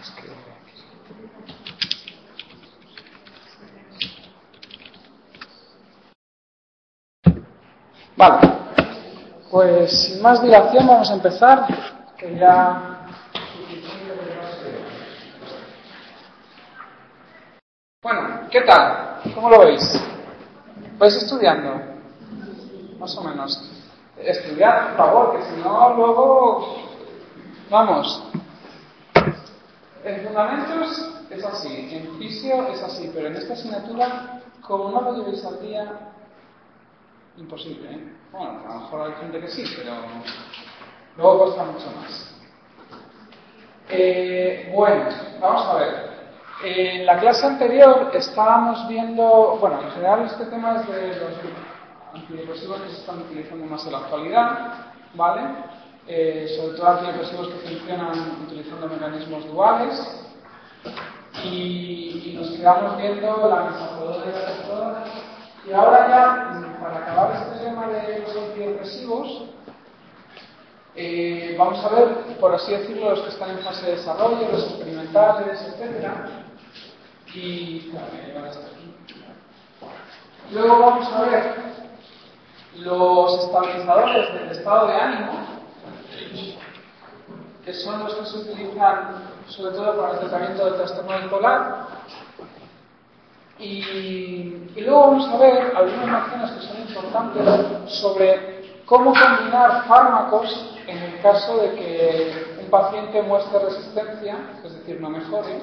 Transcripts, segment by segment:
Vale, pues sin más dilación vamos a empezar, que ya... Bueno, ¿qué tal? ¿Cómo lo veis? ¿Vais estudiando? Más o menos. Estudiad, por favor, que si no, luego... Vamos. En fundamentos es así, en fisio es así, pero en esta asignatura, como no lo llevéis al día, imposible, ¿eh? Bueno, a lo mejor hay gente que sí, pero luego cuesta mucho más. Bueno, vamos a ver. En la clase anterior estábamos viendo, bueno, en general este tema es de los antidepresivos que se están utilizando más en la actualidad, ¿vale? Sobre todo antidepresivos que funcionan utilizando mecanismos duales. Y nos quedamos viendo la mesafodona y la testosterona. Y ahora ya, para acabar este tema de los antidepresivos, vamos a ver, por así decirlo, los que están en fase de desarrollo, los experimentales, etc. Y luego vamos a ver los estabilizadores del estado de ánimo, que son los que se utilizan sobre todo para el tratamiento del trastorno bipolar. Y luego vamos a ver algunas nociones que son importantes sobre cómo combinar fármacos en el caso de que un paciente muestre resistencia, es decir, no mejore,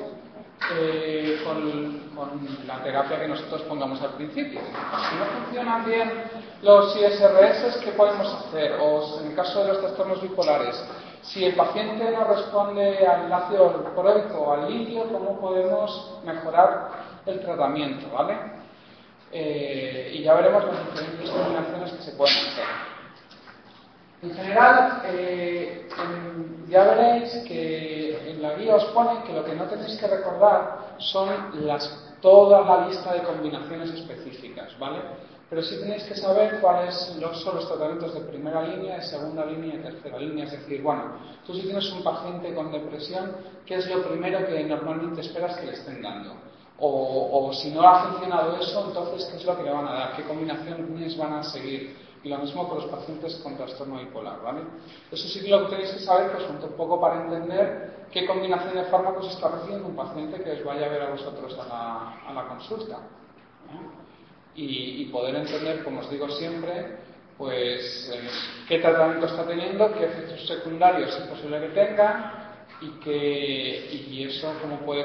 con la terapia que nosotros pongamos al principio. Si no funcionan bien los ISRS, ¿qué podemos hacer? O en el caso de los trastornos bipolares, si el paciente no responde al ácido proico o al litio, ¿cómo podemos mejorar el tratamiento? ¿Vale? Y ya veremos las diferentes combinaciones que se pueden hacer. En general, ya veréis que en la guía os pone que lo que no tenéis que recordar son toda la lista de combinaciones específicas, ¿vale? Pero sí tenéis que saber cuáles son los tratamientos de primera línea, de segunda línea y tercera línea. Es decir, bueno, tú si tienes un paciente con depresión, ¿qué es lo primero que normalmente esperas que le estén dando? O si no ha funcionado eso, entonces, ¿qué es lo que le van a dar? ¿Qué combinaciones van a seguir? Y lo mismo con los pacientes con trastorno bipolar, ¿vale? Eso sí que lo que tenéis que saber, pues un poco para entender qué combinación de fármacos está recibiendo un paciente que os vaya a ver a vosotros a la consulta, ¿no? Y poder entender, como os digo siempre, pues qué tratamiento está teniendo, qué efectos secundarios es posible que tenga y eso cómo puede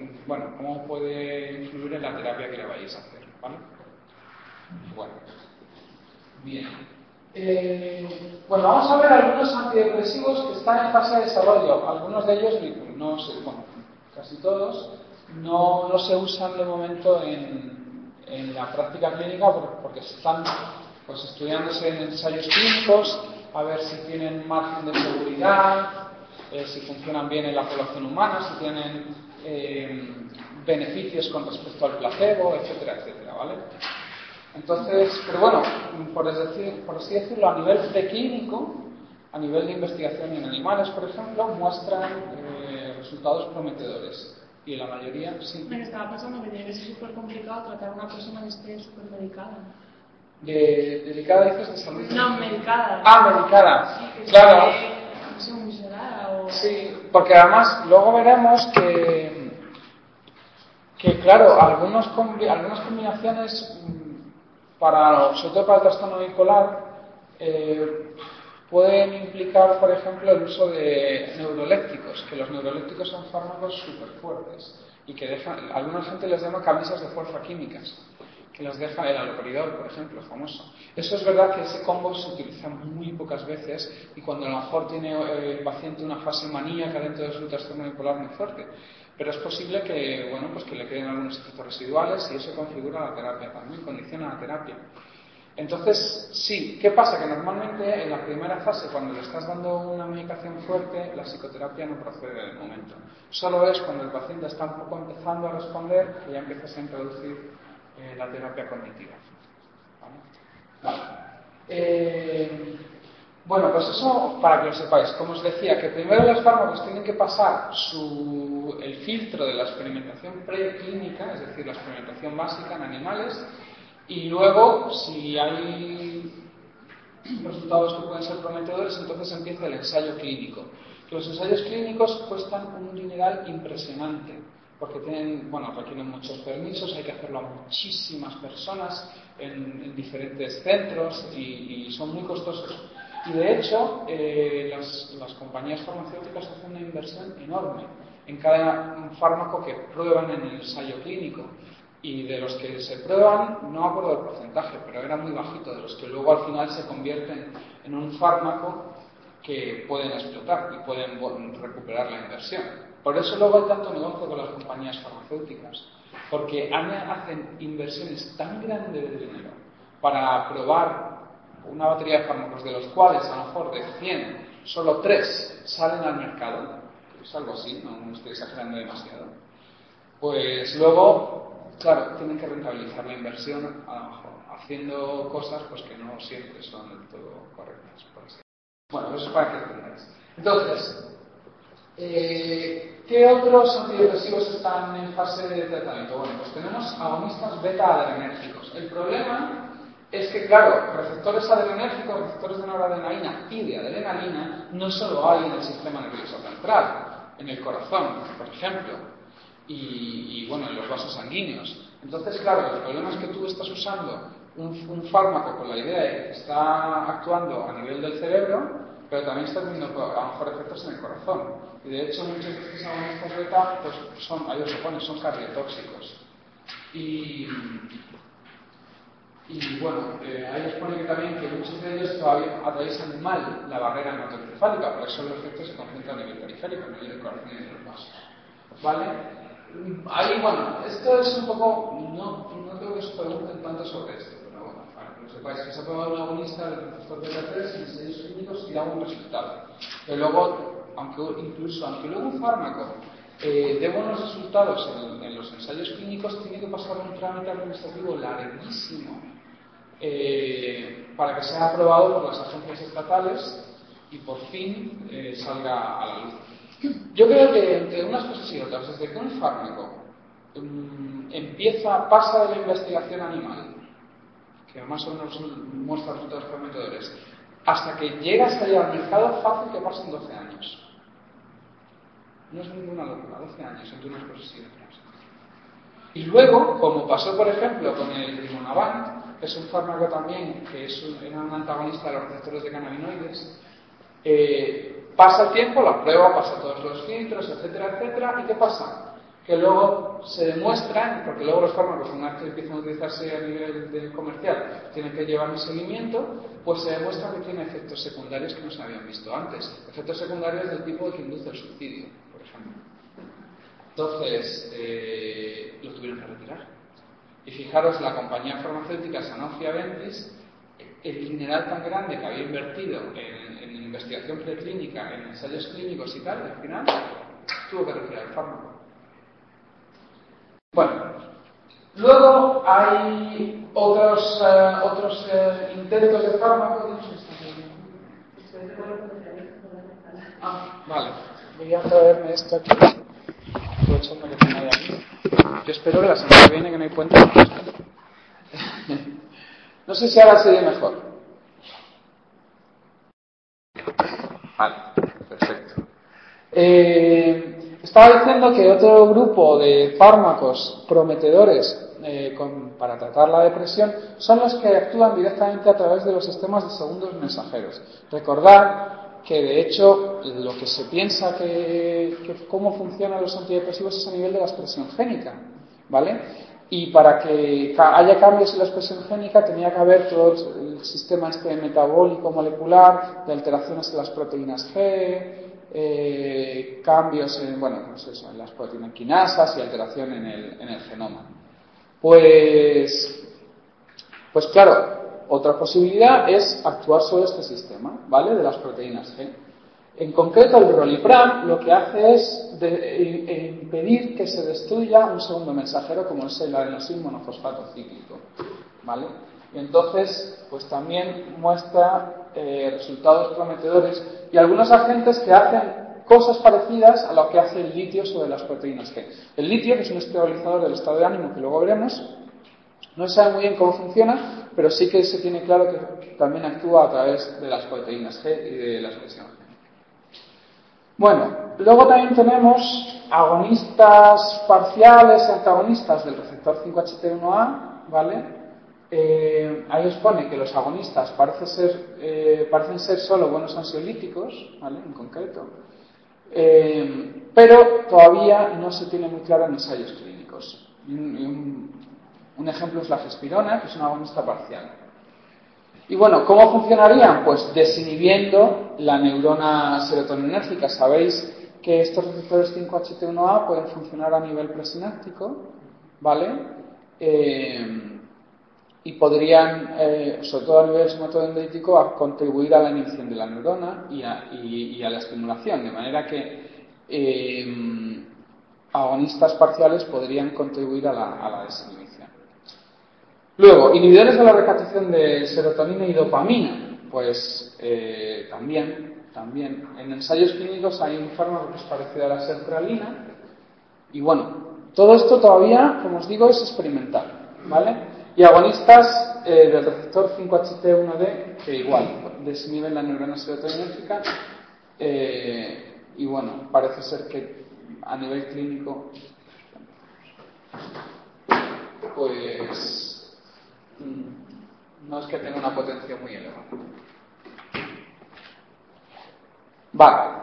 influir en la terapia que le vayáis a hacer, ¿vale? Bueno. Bien. Bueno, vamos a ver algunos antidepresivos que están en fase de desarrollo. Algunos de ellos, casi todos, no se usan de momento en la práctica clínica porque están pues, estudiándose en ensayos clínicos, a ver si tienen margen de seguridad, si funcionan bien en la población humana, si tienen beneficios con respecto al placebo, etcétera, etcétera, ¿vale? Entonces, pero bueno, por así decirlo, a nivel preclínico, a nivel de investigación en animales, por ejemplo, muestran resultados prometedores. Y en la mayoría, sí. Me estaba pasando que tiene que ser súper complicado tratar a una persona que esté súper medicada. ¿Dedicada dices de salud? No, medicada. Ah, medicada. Sí, que claro. Esté muy sedada o... Sí, porque además luego veremos que claro, algunas combinaciones sobre todo para el trastorno bipolar, pueden implicar, por ejemplo, el uso de neurolépticos, que los neurolépticos son fármacos súper fuertes y que alguna gente les llama camisas de fuerza químicas, que las deja el haloperidol, por ejemplo, famoso. Eso es verdad que ese combo se utiliza muy pocas veces y cuando a lo mejor tiene el paciente una fase maníaca dentro de su trastorno bipolar muy fuerte. Pero es posible que, que le queden algunos efectos residuales y eso configura la terapia también, condiciona la terapia. Entonces, sí, ¿qué pasa? Que normalmente en la primera fase, cuando le estás dando una medicación fuerte, la psicoterapia no procede de momento. Solo es cuando el paciente está un poco empezando a responder que ya empiezas a introducir la terapia cognitiva. ¿Vale? Bueno, pues eso para que lo sepáis. Como os decía, que primero los fármacos tienen que pasar el filtro de la experimentación preclínica, es decir, la experimentación básica en animales, y luego, si hay resultados que pueden ser prometedores, entonces empieza el ensayo clínico. Los ensayos clínicos cuestan un dineral impresionante, porque requieren muchos permisos, hay que hacerlo a muchísimas personas en diferentes centros y son muy costosos. Y de hecho, las compañías farmacéuticas hacen una inversión enorme en cada fármaco que prueban en el ensayo clínico. Y de los que se prueban, no me acuerdo del porcentaje, pero era muy bajito, de los que luego al final se convierten en un fármaco que pueden explotar y pueden recuperar la inversión. Por eso luego hay tanto negocio con las compañías farmacéuticas, porque hacen inversiones tan grandes de dinero para probar una batería de fármacos, de los cuales a lo mejor de 100, solo 3 salen al mercado, es algo así, no estoy exagerando demasiado, pues luego, claro, tienen que rentabilizar la inversión, a lo mejor haciendo cosas pues que no siempre son del todo correctas, por así. Bueno, eso es para que entendáis. Entonces, ¿qué otros antidepresivos están en fase de tratamiento? Bueno, pues tenemos agonistas beta-adrenérgicos. El problema es que, claro, receptores adrenérgicos, receptores de noradrenalina y de adrenalina, no solo hay en el sistema nervioso central, en el corazón, por ejemplo, y en los vasos sanguíneos. Entonces, claro, el problema es que tú estás usando un fármaco con la idea de que está actuando a nivel del cerebro, pero también está teniendo a lo mejor efectos en el corazón. Y de hecho, muchos de estos agonistas beta, pues son cardiotóxicos. Y ahí os pone que también que muchos de ellos todavía atraviesan mal la barrera hematoencefálica, por eso los efectos se concentran a nivel periférico, a nivel del corazón y de los vasos. ¿Vale? Ahí, esto es un poco, no creo que os pregunten tanto sobre esto, pero bueno, para que lo sepáis, que se ha probado una agonista del receptor beta-3 en ensayos clínicos y da un resultado. Pero luego, aunque luego un fármaco dé buenos resultados en los ensayos clínicos, tiene que pasar un trámite administrativo larguísimo para que sea aprobado por las agencias estatales y por fin salga a la luz. Yo creo que entre unas cosas y otras, desde que un fármaco pasa de la investigación animal, que más o menos muestra resultados prometedores, hasta que llega a salir al mercado, fácil que pasen 12 años. No es ninguna locura, 12 años entre unas cosas y otras. Y luego, como pasó por ejemplo con el rimonabant, que es un fármaco también que era un antagonista de los receptores de cannabinoides, pasa el tiempo, la prueba pasa todos los filtros, etcétera, etcétera, ¿y qué pasa? Que luego se demuestran, porque luego los fármacos, una vez que empiezan a utilizarse a nivel del comercial, tienen que llevar un seguimiento, pues se demuestra que tiene efectos secundarios que no se habían visto antes. Efectos secundarios del tipo que induce el suicidio, por ejemplo. Entonces, lo tuvieron que retirar. Y fijaros, la compañía farmacéutica Sanofi-Aventis, el dineral tan grande que había invertido en investigación preclínica, en ensayos clínicos y tal, al final tuvo que retirar el fármaco. Bueno, luego hay otros intentos de fármaco. Vale, voy a traerme esto aquí. Aprovechando que tengo ahí aquí. Yo espero que la semana que viene, que no hay puente. No sé si ahora se ve mejor. Vale, perfecto. Estaba diciendo que otro grupo de fármacos prometedores para tratar la depresión son los que actúan directamente a través de los sistemas de segundos mensajeros. Recordad que de hecho lo que se piensa que cómo funcionan los antidepresivos es a nivel de la expresión génica, ¿vale? Y para que haya cambios en la expresión génica tenía que haber todo el sistema metabólico molecular, de alteraciones en las proteínas G, cambios en las proteínas quinasas y alteración en el genoma. Pues claro, otra posibilidad es actuar sobre este sistema, ¿vale? De las proteínas G. En concreto, el Rolipram lo que hace es impedir que se destruya un segundo mensajero como es el adenosin monofosfato cíclico, ¿vale? Y entonces, pues también muestra resultados prometedores, y algunos agentes que hacen cosas parecidas a lo que hace el litio sobre las proteínas G. El litio, que es un estabilizador del estado de ánimo, que luego veremos, no se sabe muy bien cómo funciona, pero sí que se tiene claro que también actúa a través de las proteínas G y de la expresión G. Bueno, luego también tenemos agonistas parciales y antagonistas del receptor 5-HT1A, ¿vale? Ahí os pone que los agonistas parecen ser solo buenos ansiolíticos, ¿vale? En concreto, pero todavía no se tiene muy claro en ensayos clínicos. Un ejemplo es la gespirona, que es un agonista parcial. Y bueno, ¿cómo funcionarían? Pues desinhibiendo la neurona serotoninérgica. Sabéis que estos receptores 5-HT1A pueden funcionar a nivel presináptico, ¿vale? Y podrían, sobre todo a nivel somatodendrítico, contribuir a la inhibición de la neurona y a la estimulación, de manera que agonistas parciales podrían contribuir a la desinhibición. Luego, inhibidores de la recaptación de serotonina y dopamina, pues también en ensayos clínicos hay un fármaco que es parecido a la sertralina, y bueno, todo esto todavía, como os digo, es experimental, ¿vale? Y agonistas del receptor 5-HT1D, que igual desinhiben la neurona serotoninérgica, y bueno, parece ser que a nivel clínico, pues no es que tenga una potencia muy elevada. Vale.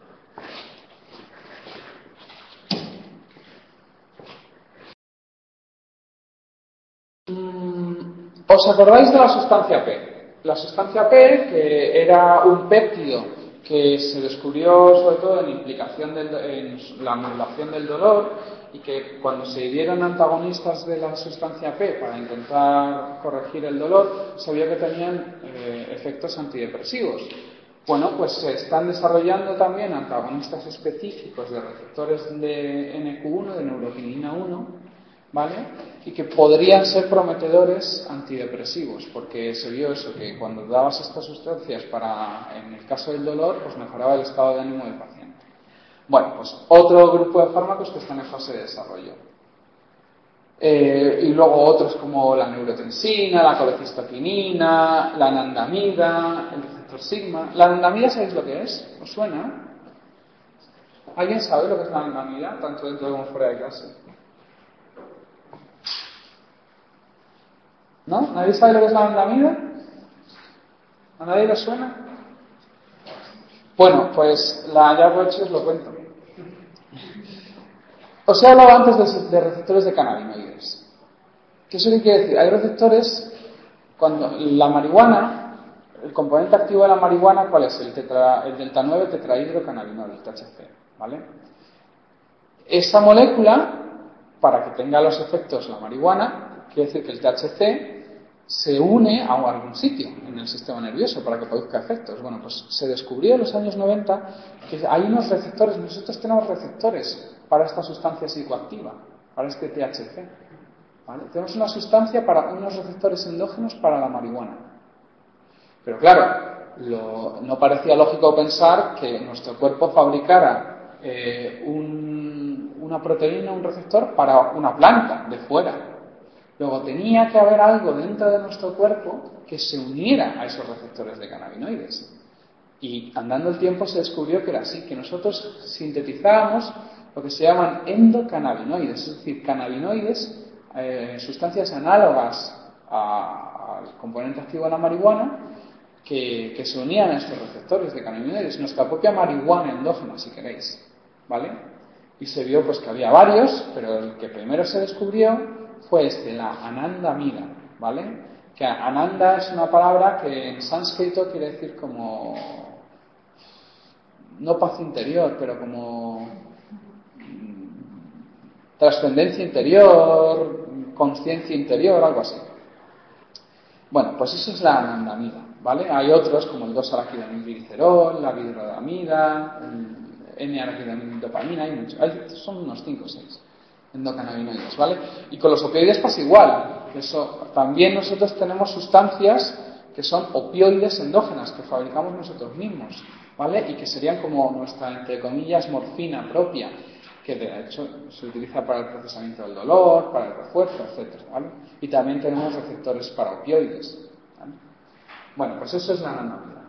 ¿Os acordáis de la sustancia P? La sustancia P, que era un péptido que se descubrió sobre todo en implicación en la modulación del dolor, y que cuando se dieron antagonistas de la sustancia P para intentar corregir el dolor, se vio que tenían efectos antidepresivos. Bueno, pues se están desarrollando también antagonistas específicos de receptores de NQ1, de neuroquinina 1, ¿vale? Y que podrían ser prometedores antidepresivos, porque se vio eso, que cuando dabas estas sustancias en el caso del dolor, pues mejoraba el estado de ánimo del paciente. Bueno, pues otro grupo de fármacos que están en fase de desarrollo. Y luego otros como la neurotensina, la colecistoquinina, la anandamida, el receptor sigma. ¿La anandamida sabéis lo que es? ¿Os suena? ¿Alguien sabe lo que es la anandamida, tanto dentro como fuera de clase? ¿No? ¿Nadie sabe lo que es la anandamida? ¿A nadie le suena? Bueno, pues ya aprovecho y os lo cuento. Os he hablado antes de receptores de cannabinoides. ¿Qué eso qué quiere decir? Hay receptores, cuando la marihuana, el componente activo de la marihuana, ¿cuál es? El delta 9 tetrahidrocannabinol, el THC, ¿vale? Esa molécula, para que tenga los efectos la marihuana, quiere decir que el THC se une a algún sitio en el sistema nervioso para que produzca efectos. Bueno, pues se descubrió en los años 90 que hay unos receptores, nosotros tenemos receptores para esta sustancia psicoactiva, para este THC, ¿vale? Tenemos una sustancia para unos receptores endógenos para la marihuana. Pero claro, no parecía lógico pensar que nuestro cuerpo fabricara una proteína, un receptor para una planta de fuera. Luego tenía que haber algo dentro de nuestro cuerpo que se uniera a esos receptores de cannabinoides. Y andando el tiempo se descubrió que era así, que nosotros sintetizábamos lo que se llaman endocannabinoides, es decir, cannabinoides, sustancias análogas al componente activo de la marihuana, que se unían a estos receptores de cannabinoides, nuestra propia marihuana endógena, si queréis, ¿vale? Y se vio pues que había varios, pero el que primero se descubrió fue la anandamida, ¿vale? Que ananda es una palabra que en sánscrito quiere decir como, no paz interior, pero como trascendencia interior, conciencia interior, algo así. Bueno, pues eso es la anandamida, ¿vale? Hay otros como el 2-araquidonilglicerol, la vidrodamida, N-araquidonildopamina, hay muchos, son unos 5 o 6 endocannabinoides, ¿vale? Y con los opioides pasa igual. Eso, también nosotros tenemos sustancias que son opioides endógenas que fabricamos nosotros mismos, ¿vale? Y que serían como nuestra, entre comillas, morfina propia, que de hecho se utiliza para el procesamiento del dolor, para el refuerzo, etcétera, ¿vale? Y también tenemos receptores para opioides, ¿vale? Bueno, pues eso es la nanolina.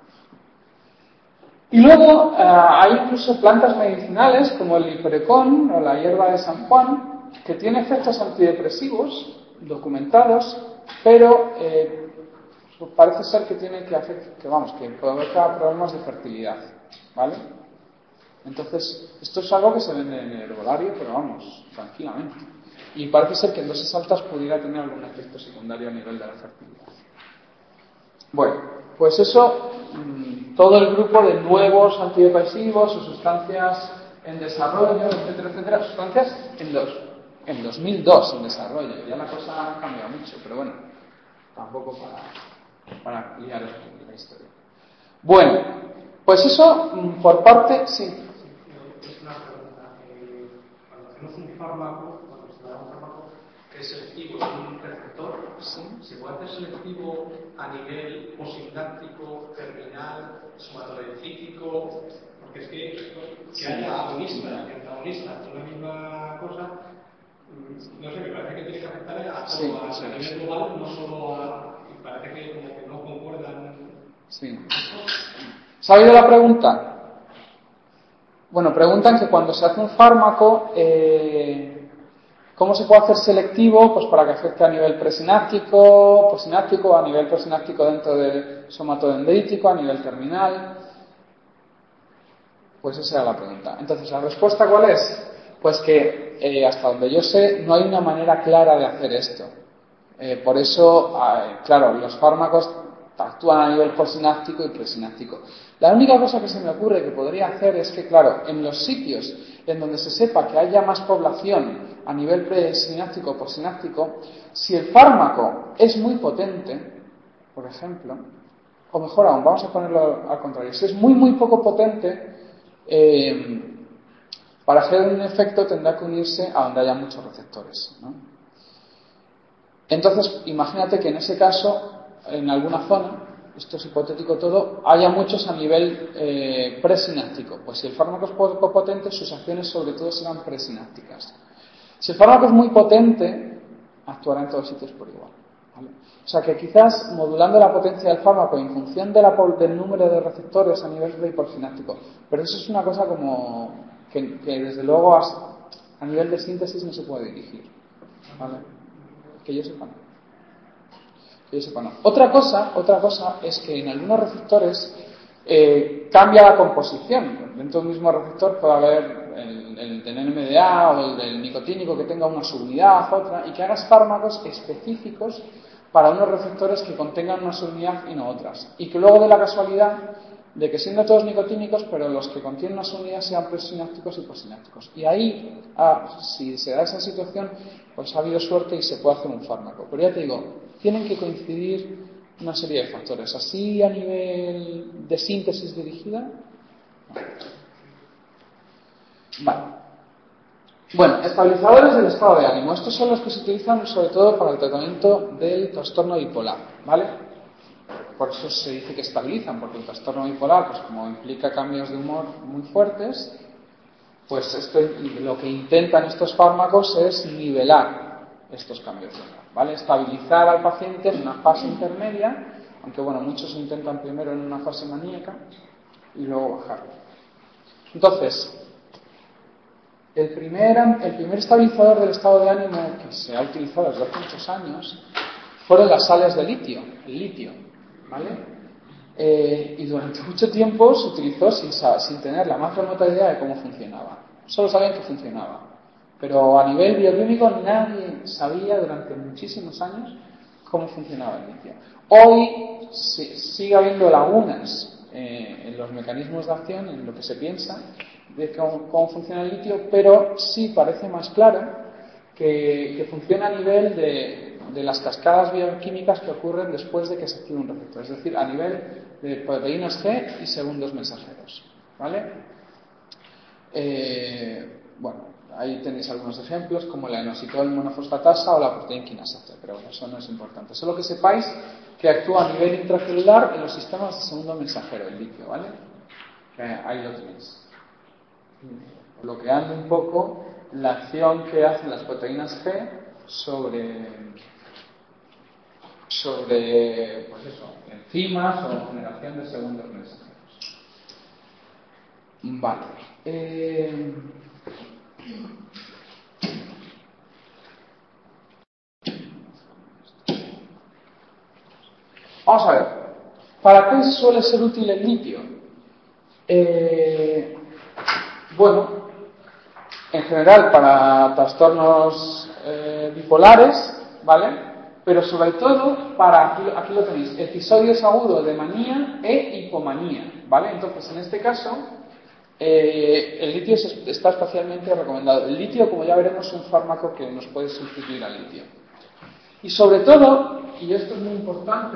Y luego hay incluso plantas medicinales como el hiperecón o la hierba de San Juan, que tiene efectos antidepresivos documentados, pero parece ser que tiene que hacer, que provoca problemas de fertilidad, ¿vale? Entonces, esto es algo que se vende en el herbolario, pero vamos, tranquilamente. Y parece ser que en dosis altas pudiera tener algún efecto secundario a nivel de la fertilidad. Bueno, pues eso, todo el grupo de nuevos antidepresivos o sustancias en desarrollo, etcétera, etcétera, sustancias en 2002 en desarrollo. Ya la cosa ha cambiado mucho, pero bueno, tampoco para liaros con la historia. Bueno, pues eso por parte, sí. Es una pregunta. Cuando hacemos un fármaco, cuando se da un fármaco que es selectivo en un receptor, ¿Sí? ¿se puede hacer selectivo a nivel posináptico, terminal, somatodendrítico? Porque es que haya agonistas y antagonistas de una misma cosa, no sé, me parece que tiene que afectar a todo, Sí, a nivel global, no solo a. Y parece que como que no concuerdan. Sí. ¿Se ha oído la pregunta? Bueno, preguntan que cuando se hace un fármaco, ¿cómo se puede hacer selectivo? Pues para que afecte a nivel presináptico, posináptico, a nivel presináptico dentro del somatodendrítico, a nivel terminal. Pues esa era la pregunta. Entonces, ¿la respuesta cuál es? Pues que hasta donde yo sé, no hay una manera clara de hacer esto. Por eso, claro, los fármacos actúan a nivel posináptico y presináptico. La única cosa que se me ocurre que podría hacer es que, claro, en los sitios en donde se sepa que haya más población a nivel presináptico o posináptico, si el fármaco es muy potente, por ejemplo, o mejor aún, vamos a ponerlo al contrario, si es muy, muy poco potente, para hacer un efecto tendrá que unirse a donde haya muchos receptores, ¿no? Entonces, imagínate que en ese caso, en alguna zona, esto es hipotético todo, haya muchos a nivel presináptico. Pues si el fármaco es poco potente, sus acciones sobre todo serán presinápticas. Si el fármaco es muy potente, actuará en todos sitios por igual, ¿vale? O sea que quizás modulando la potencia del fármaco en función del número de receptores a nivel presináptico. Pero eso es una cosa como que desde luego a nivel de síntesis no se puede dirigir, ¿vale? Que yo sepa no. Que yo sepa no. Otra cosa es que en algunos receptores cambia la composición. Dentro del mismo receptor puede haber el del NMDA o el del nicotínico que tenga una subunidad, otra, y que hagas fármacos específicos para unos receptores que contengan una subunidad y no otras. Y que luego dé la casualidad de que siendo todos nicotínicos, pero los que contienen una subunidad sean presinápticos y posinápticos. Y ahí, si se da esa situación, pues ha habido suerte y se puede hacer un fármaco. Pero ya te digo, tienen que coincidir una serie de factores. Así a nivel de síntesis dirigida. Vale. Bueno, estabilizadores del estado de ánimo. Estos son los que se utilizan sobre todo para el tratamiento del trastorno bipolar, ¿vale? Por eso se dice que estabilizan, porque el trastorno bipolar, pues como implica cambios de humor muy fuertes, pues lo que intentan estos fármacos es nivelar estos cambios de humor, ¿vale? Estabilizar al paciente en una fase intermedia, aunque bueno, muchos intentan primero en una fase maníaca y luego bajarlo. Entonces, el primer estabilizador del estado de ánimo que se ha utilizado desde hace muchos años fueron las sales de litio, el litio, ¿vale? Y durante mucho tiempo se utilizó sin tener la más remota idea de cómo funcionaba. Solo sabían que funcionaba. Pero a nivel bioquímico nadie sabía durante muchísimos años cómo funcionaba el litio. Hoy sigue habiendo lagunas en los mecanismos de acción, en lo que se piensa de cómo funciona el litio, pero sí parece más claro que funciona a nivel de las cascadas bioquímicas que ocurren después de que se active un receptor, es decir, a nivel de proteínas G y segundos mensajeros, ¿vale? Bueno, ahí tenéis algunos ejemplos como la inositol monofosfatasa o la proteína quinasa C, pero bueno, eso no es importante. Solo que sepáis que actúa a nivel intracelular en los sistemas de segundo mensajero, el litio, ¿vale? Ahí lo tenéis. Bloqueando un poco la acción que hacen las proteínas G sobre pues eso, enzimas o generación de segundos mensajeros. Vale. Vamos a ver. ¿Para qué suele ser útil el litio? Bueno, en general para trastornos bipolares, ¿vale? Pero sobre todo para, aquí lo tenéis, episodios agudos de manía e hipomanía, ¿vale? Entonces, en este caso, el litio está especialmente recomendado. El litio, como ya veremos, es un fármaco que nos puede sustituir al litio. Y sobre todo, y esto es muy importante,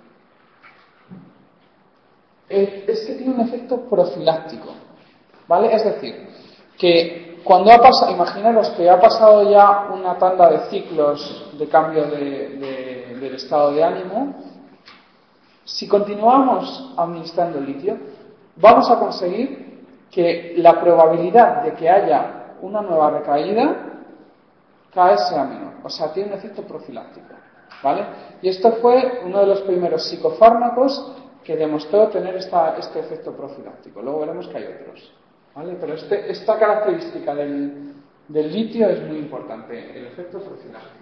es que tiene un efecto profiláctico, ¿vale? Es decir, que cuando ha pasado, imaginaros que ha pasado ya una tanda de ciclos de cambio del estado de ánimo, si continuamos administrando el litio, vamos a conseguir que la probabilidad de que haya una nueva recaída cada vez sea menor. O sea, tiene un efecto profiláctico, ¿vale? Y esto fue uno de los primeros psicofármacos que demostró tener este efecto profiláctico. Luego veremos que hay otros, ¿vale? Pero esta característica del litio es muy importante, el efecto profiláctico.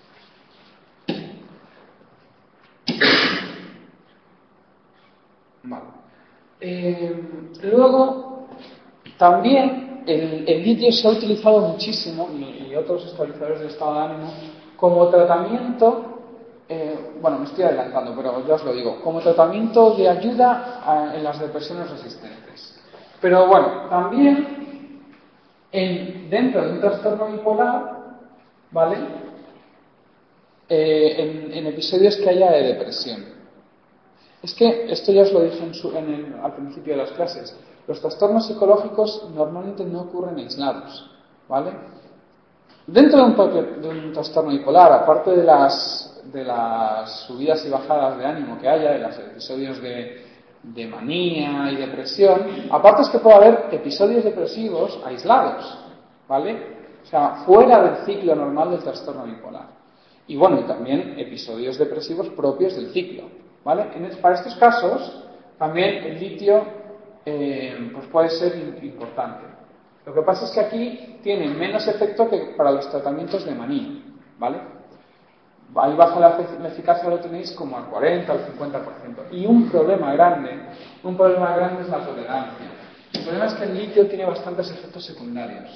Vale. Luego, también el litio se ha utilizado muchísimo, y otros estabilizadores del estado de ánimo, como tratamiento, bueno, me estoy adelantando, pero ya os lo digo, como tratamiento de ayuda en las depresiones resistentes. Pero bueno, también dentro de un trastorno bipolar, ¿vale? En episodios que haya de depresión. Es que esto ya os lo dije al principio de las clases. Los trastornos psicológicos normalmente no ocurren aislados, ¿vale? Dentro de un trastorno bipolar, aparte de las subidas y bajadas de ánimo que haya, de los episodios de manía y depresión, aparte es que puede haber episodios depresivos aislados, ¿vale? O sea, fuera del ciclo normal del trastorno bipolar. Y bueno, y también episodios depresivos propios del ciclo, ¿vale? Para estos casos, también el litio pues puede ser importante. Lo que pasa es que aquí tiene menos efecto que para los tratamientos de manía, ¿vale? Ahí baja la eficacia, lo tenéis como al 40 al 50%. Y un problema grande es la tolerancia. El problema es que el litio tiene bastantes efectos secundarios.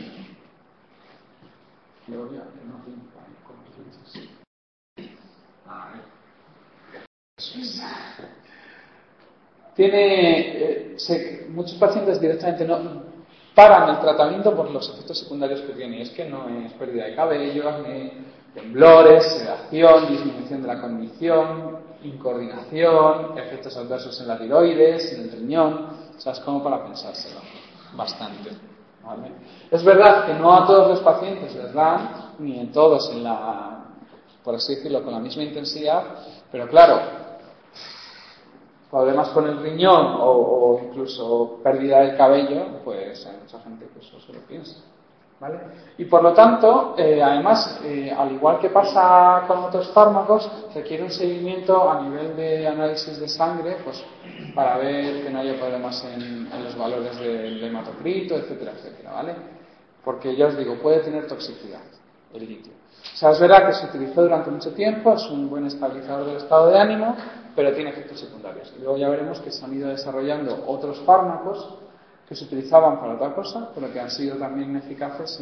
Muchos pacientes directamente no paran el tratamiento por los efectos secundarios que tiene. Es que no es pérdida de cabello, ni temblores, sedación, disminución de la cognición, incoordinación, efectos adversos en la tiroides, en el riñón. O sea, es como para pensárselo bastante, ¿vale? Es verdad que no a todos los pacientes les dan, ni en todos por así decirlo, con la misma intensidad, pero claro, problemas con el riñón o incluso pérdida del cabello, pues hay mucha gente que eso se lo piensa, ¿vale? Y por lo tanto, además, al igual que pasa con otros fármacos, requiere un seguimiento a nivel de análisis de sangre, pues para ver que no haya problemas en los valores del hematocrito, etcétera, etcétera, ¿vale? Porque ya os digo, puede tener toxicidad el litio. O sea, es verdad que se utilizó durante mucho tiempo, es un buen estabilizador del estado de ánimo, pero tiene efectos secundarios. Y luego ya veremos que se han ido desarrollando otros fármacos que se utilizaban para otra cosa, pero que han sido también eficaces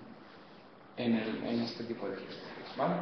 en este tipo de efectos, ¿vale?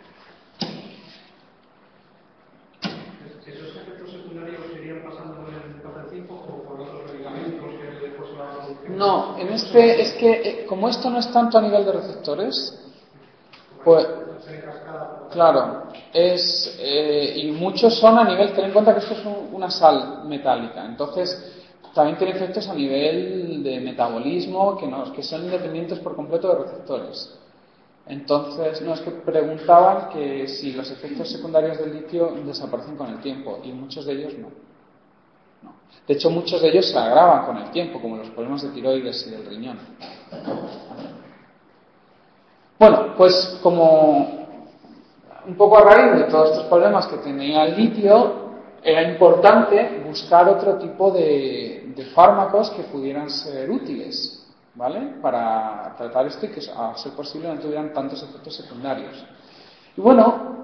¿Esos efectos secundarios irían pasando con el paso del tiempo o por otros medicamentos que después se van a producir? No, es que como esto no es tanto a nivel de receptores, pues claro, y muchos son a nivel, ten en cuenta que esto es una sal metálica, entonces también tiene efectos a nivel de metabolismo que son independientes por completo de receptores. Entonces, no, es que preguntaban que si los efectos secundarios del litio desaparecen con el tiempo, y muchos de ellos no. De hecho, muchos de ellos se agravan con el tiempo, como los problemas de tiroides y del riñón. Bueno, pues como un poco a raíz de todos estos problemas que tenía el litio, era importante buscar otro tipo de fármacos que pudieran ser útiles, ¿vale? Para tratar esto y que, a ser posible, no tuvieran tantos efectos secundarios. Y bueno,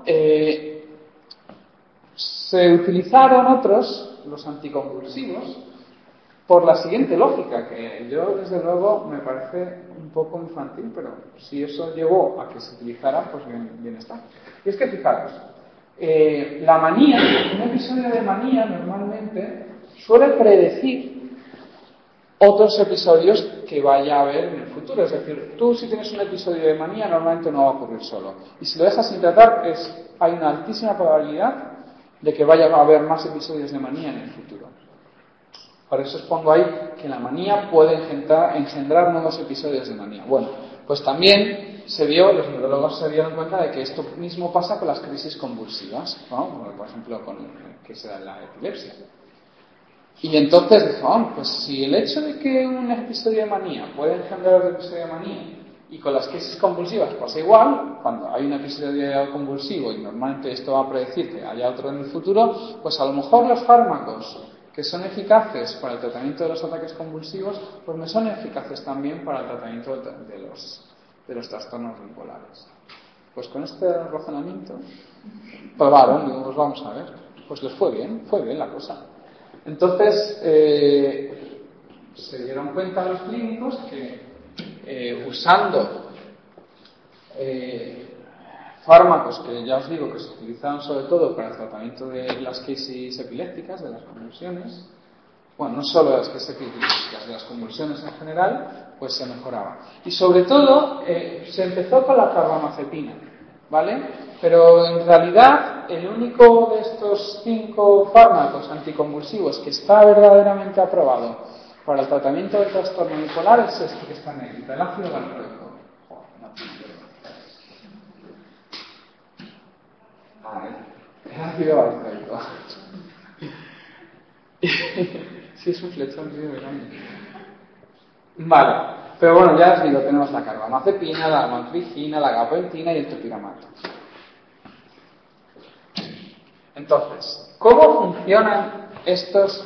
se utilizaron otros, los anticonvulsivos, por la siguiente lógica, que yo desde luego me parece un poco infantil, pero si eso llevó a que se utilizara, pues bien está. Y es que fijaros, la manía, un episodio de manía normalmente suele predecir otros episodios que vaya a haber en el futuro. Es decir, tú si tienes un episodio de manía normalmente no va a ocurrir solo. Y si lo dejas sin tratar, hay una altísima probabilidad de que vaya a haber más episodios de manía en el futuro. Por eso os pongo ahí que la manía puede engendrar nuevos episodios de manía. Bueno, pues también los neurólogos se dieron cuenta de que esto mismo pasa con las crisis convulsivas, ¿no? Como por ejemplo que se da en la epilepsia. Y entonces dijo, pues si el hecho de que un episodio de manía puede engendrar otro episodio de manía y con las crisis convulsivas pasa igual, cuando hay un episodio convulsivo y normalmente esto va a predecir que haya otro en el futuro, pues a lo mejor los fármacos que son eficaces para el tratamiento de los ataques convulsivos, pues me son eficaces también para el tratamiento de los trastornos bipolares. Pues con este razonamiento probaron, pues vamos a ver, pues les fue bien la cosa. Entonces se dieron cuenta los clínicos que usando fármacos que ya os digo que se utilizaban sobre todo para el tratamiento de las crisis epilépticas, de las convulsiones, bueno, no solo de las crisis epilépticas, de las convulsiones en general, pues se mejoraba. Y sobre todo se empezó con la carbamazepina, ¿vale? Pero en realidad el único de estos 5 fármacos anticonvulsivos que está verdaderamente aprobado para el tratamiento del trastorno bipolar es este que está en negrita, el ácido valproico. El ácido valproico. Sí, es un flechón, tío, grande. Vale, pero bueno, ya os digo, tenemos la carbamazepina, la amotricina, la gabapentina y el topiramato. Entonces, ¿cómo funcionan estos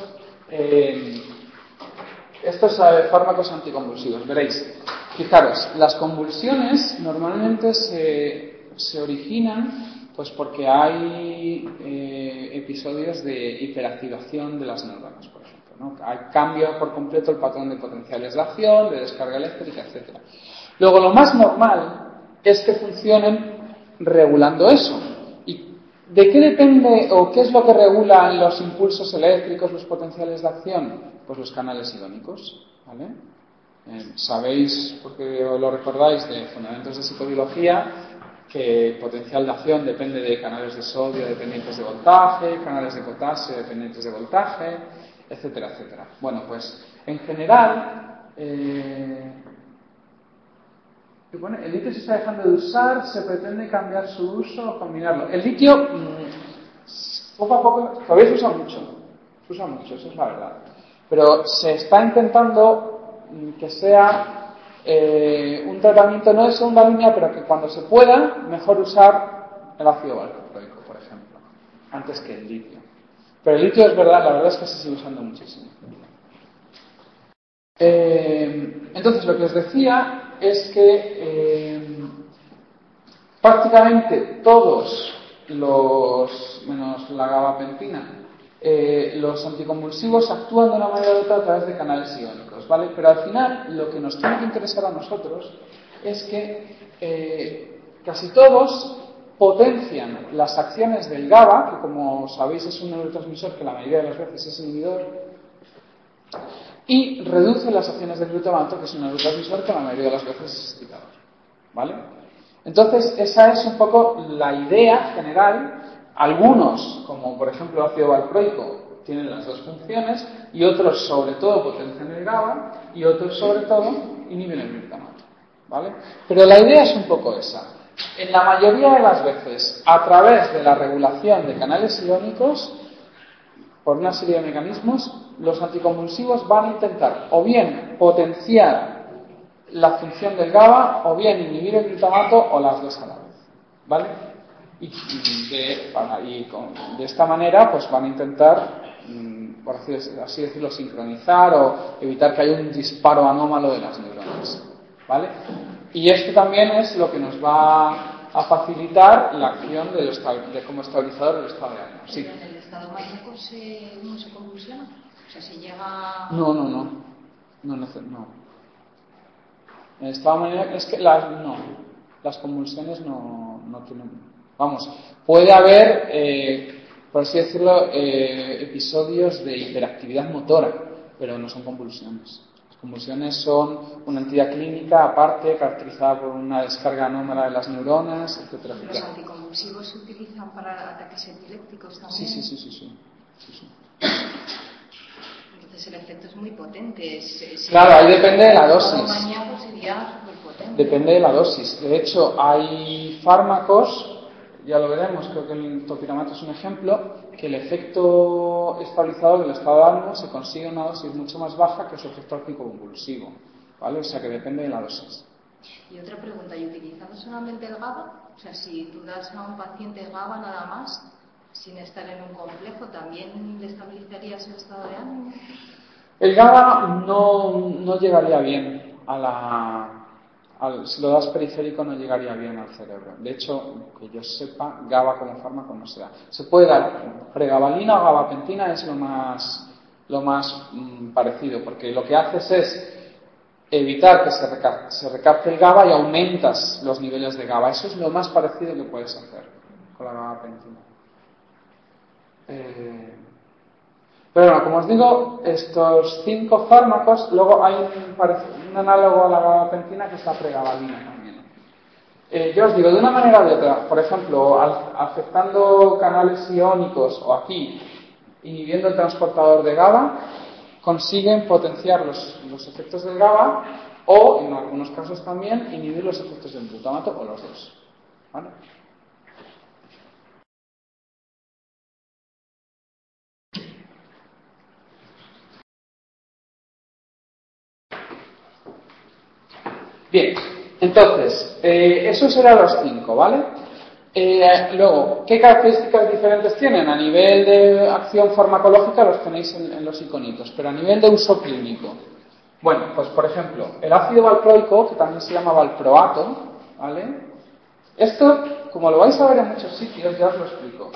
fármacos anticonvulsivos? Veréis, fijaros, las convulsiones normalmente se originan pues porque hay episodios de hiperactivación de las neuronas, por ejemplo, ¿no? Cambia por completo el patrón de potenciales de acción, de descarga eléctrica, etc. Luego, lo más normal es que funcionen regulando eso. ¿Y de qué depende o qué es lo que regula los impulsos eléctricos, los potenciales de acción? Pues los canales iónicos, ¿vale? Sabéis, porque lo recordáis de Fundamentos de Psicobiología, que el potencial de acción depende de canales de sodio dependientes de voltaje, canales de potasio dependientes de voltaje, etcétera, etcétera. Bueno, pues en general el litio se está dejando de usar, se pretende cambiar su uso o combinarlo. El litio poco a poco todavía se usa mucho, eso es la verdad, pero se está intentando que sea un tratamiento no de segunda línea, pero que cuando se pueda, mejor usar el ácido valproico, por ejemplo, antes que el litio. Pero el litio es verdad, la verdad es que se sigue usando muchísimo. Entonces, lo que os decía es que prácticamente todos menos la gabapentina, los anticonvulsivos actúan de una manera u otra a través de canales iónicos, ¿vale? Pero al final lo que nos tiene que interesar a nosotros es que casi todos potencian las acciones del GABA, que como sabéis es un neurotransmisor que la mayoría de las veces es inhibidor, y reducen las acciones del glutamato, que es un neurotransmisor que la mayoría de las veces es excitador, ¿vale? Entonces esa es un poco la idea general. Algunos, como por ejemplo el ácido valproico, tienen las dos funciones, y otros sobre todo potencian el GABA y otros sobre todo inhiben el glutamato, ¿vale? Pero la idea es un poco esa. En la mayoría de las veces, a través de la regulación de canales iónicos, por una serie de mecanismos, los anticonvulsivos van a intentar o bien potenciar la función del GABA o bien inhibir el glutamato o las dos a la vez, ¿vale? Y de esta manera pues van a intentar, por así decirlo, sincronizar o evitar que haya un disparo anómalo de las neuronas, ¿vale? Y esto también es lo que nos va a facilitar la acción de como estabilizador del estado de ánimo. Sí. ¿En el estado maníaco no se convulsiona? O sea, si llega... No. En el estado maníaco es que las convulsiones no tienen... Vamos, puede haber, por así decirlo, episodios de hiperactividad motora, pero no son convulsiones. Las convulsiones son una entidad clínica aparte, caracterizada por una descarga anómala de las neuronas, etcétera. ¿Los anticonvulsivos se utilizan para ataques epilépticos también? Sí. Entonces el efecto es muy potente. Claro, ahí depende de la dosis. Maníaco sería superpotente. Depende de la dosis. De hecho, hay fármacos, ya lo veremos, creo que el topiramato es un ejemplo, que el efecto estabilizador del estado de ánimo se consigue en una dosis mucho más baja que su efecto anticonvulsivo, ¿vale? O sea que depende de la dosis. Y otra pregunta, ¿y utilizando solamente el GABA? O sea, si tú das a un paciente GABA nada más, sin estar en un complejo, ¿también le estabilizarías el estado de ánimo? El GABA no llegaría bien si lo das periférico no llegaría bien al cerebro. De hecho, que yo sepa, GABA como fármaco no se da. Se puede dar pregabalina o gabapentina, es lo más parecido, porque lo que haces es evitar que se recapte el GABA y aumentas los niveles de GABA. Eso es lo más parecido que puedes hacer con la gabapentina. Pero bueno, como os digo, estos 5 fármacos, luego hay un análogo a la gabapentina que es la pregabalina también. Yo os digo, de una manera o de otra, por ejemplo, afectando canales iónicos o aquí, inhibiendo el transportador de GABA, consiguen potenciar los efectos del GABA o, en algunos casos también, inhibir los efectos del glutamato o los dos, ¿vale? Bien, entonces, esos eran los 5, ¿vale? Luego, ¿qué características diferentes tienen? A nivel de acción farmacológica los tenéis en los iconitos, pero a nivel de uso clínico. Bueno, pues por ejemplo, el ácido valproico, que también se llama valproato, ¿vale? Esto, como lo vais a ver en muchos sitios, ya os lo explico.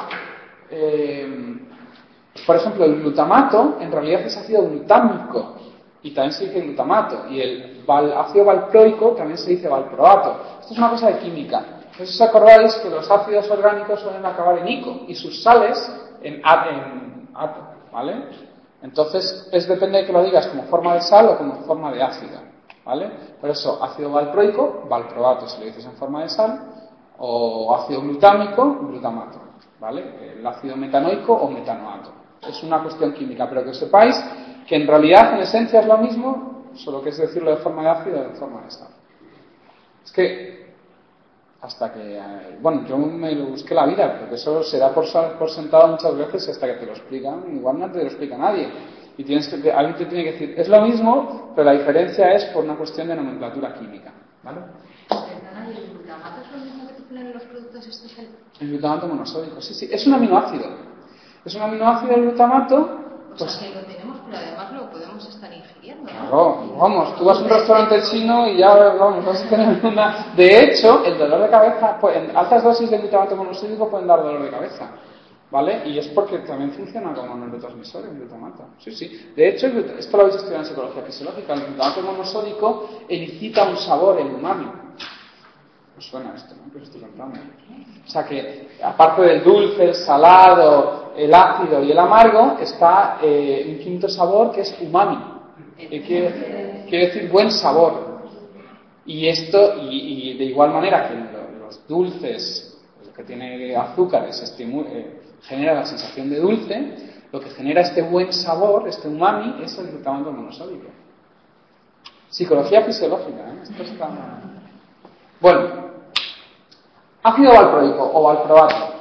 Por ejemplo, el glutamato en realidad es ácido glutámico y también se dice glutamato, y el ácido valproico también se dice valproato. Esto es una cosa de química. Entonces, os acordáis que los ácidos orgánicos suelen acabar en ico y sus sales en ato, ¿vale? Entonces, depende de que lo digas como forma de sal o como forma de ácido, ¿vale? Por eso, ácido valproico, valproato si lo dices en forma de sal, o ácido glutámico, glutamato, ¿vale? El ácido metanoico o metanoato. Es una cuestión química, pero que sepáis que en realidad en esencia es lo mismo, solo que es decirlo de forma de ácido o de forma de sal. Es que hasta que, bueno, yo me lo busqué la vida, porque eso se da por sentado muchas veces, hasta que te lo explican, igual no te lo explica nadie. Y alguien te tiene que decir, es lo mismo, pero la diferencia es por una cuestión de nomenclatura química, ¿vale? Perdona, ¿y el glutamato es lo mismo que te ponen en los productos estos? El glutamato monosódico, sí, es un aminoácido. Es un aminoácido el glutamato. O sea, que lo tenemos, pero además lo podemos estar ingiriendo, ¿no? Claro, vamos, tú vas a un restaurante chino y ya, vamos, vas a tener una... De hecho, el dolor de cabeza, pues, en altas dosis de glutamato monosódico pueden dar dolor de cabeza, ¿vale? Y es porque también funciona como neurotransmisor el glutamato. Sí. De hecho, esto lo habéis estudiado en psicología fisiológica, el glutamato monosódico incita un sabor, el umami. Pues suena esto, ¿no? Que os estoy contando. O sea que, aparte del dulce, el salado, el ácido y el amargo, está un quinto sabor que es umami. Quiere decir buen sabor. Y esto, y de igual manera que los dulces, lo que tiene azúcares, genera la sensación de dulce, lo que genera este buen sabor, este umami, es el glutamato monosódico. Psicología fisiológica, ¿eh? Esto está... Bueno, ácido valproico o valproato.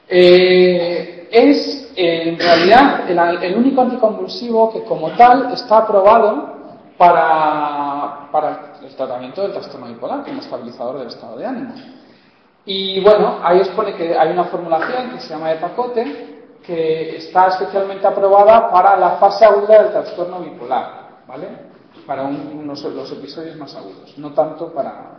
Es en realidad el único anticonvulsivo que como tal está aprobado para el tratamiento del trastorno bipolar como estabilizador del estado de ánimo. Y bueno, ahí os pone que hay una formulación que se llama de pacote que está especialmente aprobada para la fase aguda del trastorno bipolar, ¿vale? Para los episodios más agudos, no tanto para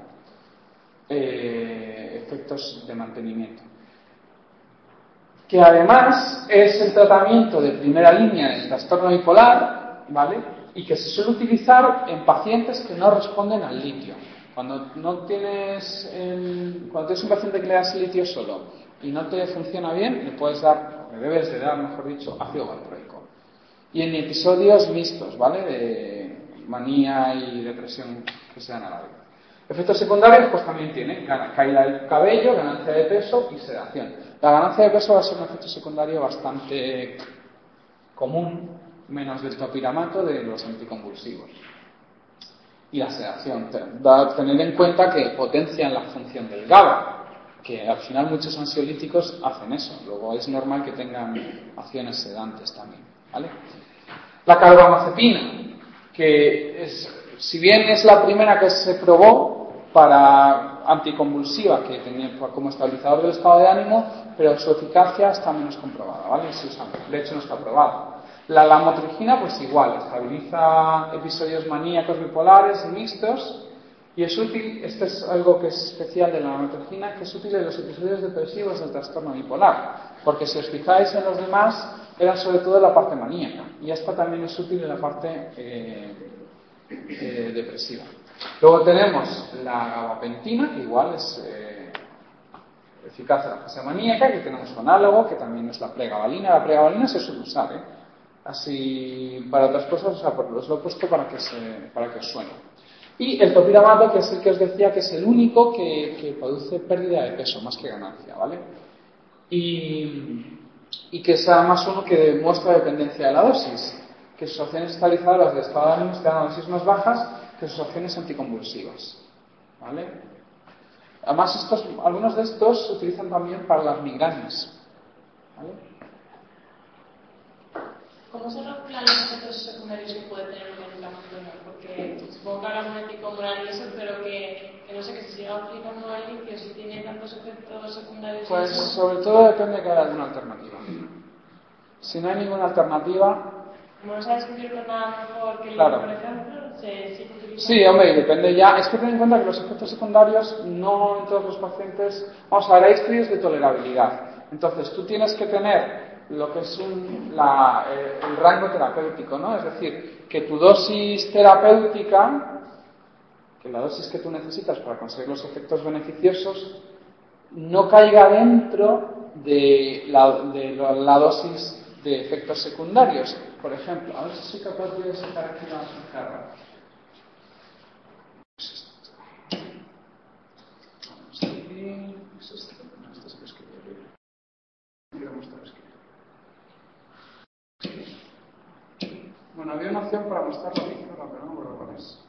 efectos de mantenimiento. Que además es el tratamiento de primera línea del trastorno bipolar, ¿vale? Y que se suele utilizar en pacientes que no responden al litio. Cuando tienes un paciente que le das litio solo y no te funciona bien, le puedes dar, o le debes de dar, mejor dicho, ácido valproico. Y en episodios mixtos, ¿vale? De manía y depresión que sean a la vez. Efectos secundarios, pues también tiene caída del cabello, ganancia de peso y sedación. La ganancia de peso va a ser un efecto secundario bastante común, menos del topiramato de los anticonvulsivos. Y la sedación, tener en cuenta que potencian la función del GABA, que al final muchos ansiolíticos hacen eso. Luego es normal que tengan acciones sedantes también, ¿vale? La carbamazepina, que si bien es la primera que se probó para anticonvulsiva, que tenía como estabilizador del estado de ánimo, pero su eficacia está menos comprobada, ¿vale? De hecho no está probada. La lamotrigina, pues igual, estabiliza episodios maníacos bipolares y mixtos, y es útil, esto es algo que es especial de la lamotrigina, que es útil en los episodios depresivos del trastorno bipolar, porque si os fijáis en los demás, eran sobre todo la parte maníaca, y esta también es útil en la parte depresiva. Luego tenemos la gabapentina, que igual es eficaz en la fase maníaca, que tenemos su análogo, que también es la pregabalina. La pregabalina se suele usar, así para otras cosas, o sea, os lo he puesto para que os suene. Y el topiramato, que es el que os decía que es el único que produce pérdida de peso, más que ganancia, ¿vale? Y que es además uno que demuestra dependencia de la dosis, que sus acciones estabilizadoras de estado de ánimo están a dosis más bajas que sus acciones anticonvulsivas, ¿vale? Además, algunos de estos se utilizan también para las migrañas, ¿vale? ¿Cómo se regulan los efectos secundarios que puede tener un medicamento? Porque supongo que habrá un anticomular y eso, pero que no sé, que se siga aplicando al litio si tiene tantos efectos secundarios. Pues sobre todo depende de que haya alguna alternativa. Si no hay ninguna alternativa... Como no se ha descubierto nada mejor que el claro. litio, por ejemplo, se sigue utilizando. Sí, hombre, y depende ya. Es que ten en cuenta que los efectos secundarios no en todos los pacientes... Vamos a ver, hay estudios de tolerabilidad. Entonces, tú tienes que tener lo que es el rango terapéutico, ¿no? Es decir, que tu dosis terapéutica, que la dosis que tú necesitas para conseguir los efectos beneficiosos, no caiga dentro de la dosis de efectos secundarios. Por ejemplo, a ver si soy capaz de sacar aquí una pizarra. Bueno, había una opción para mostrar la pizarra, pero no me acuerdo cuál es.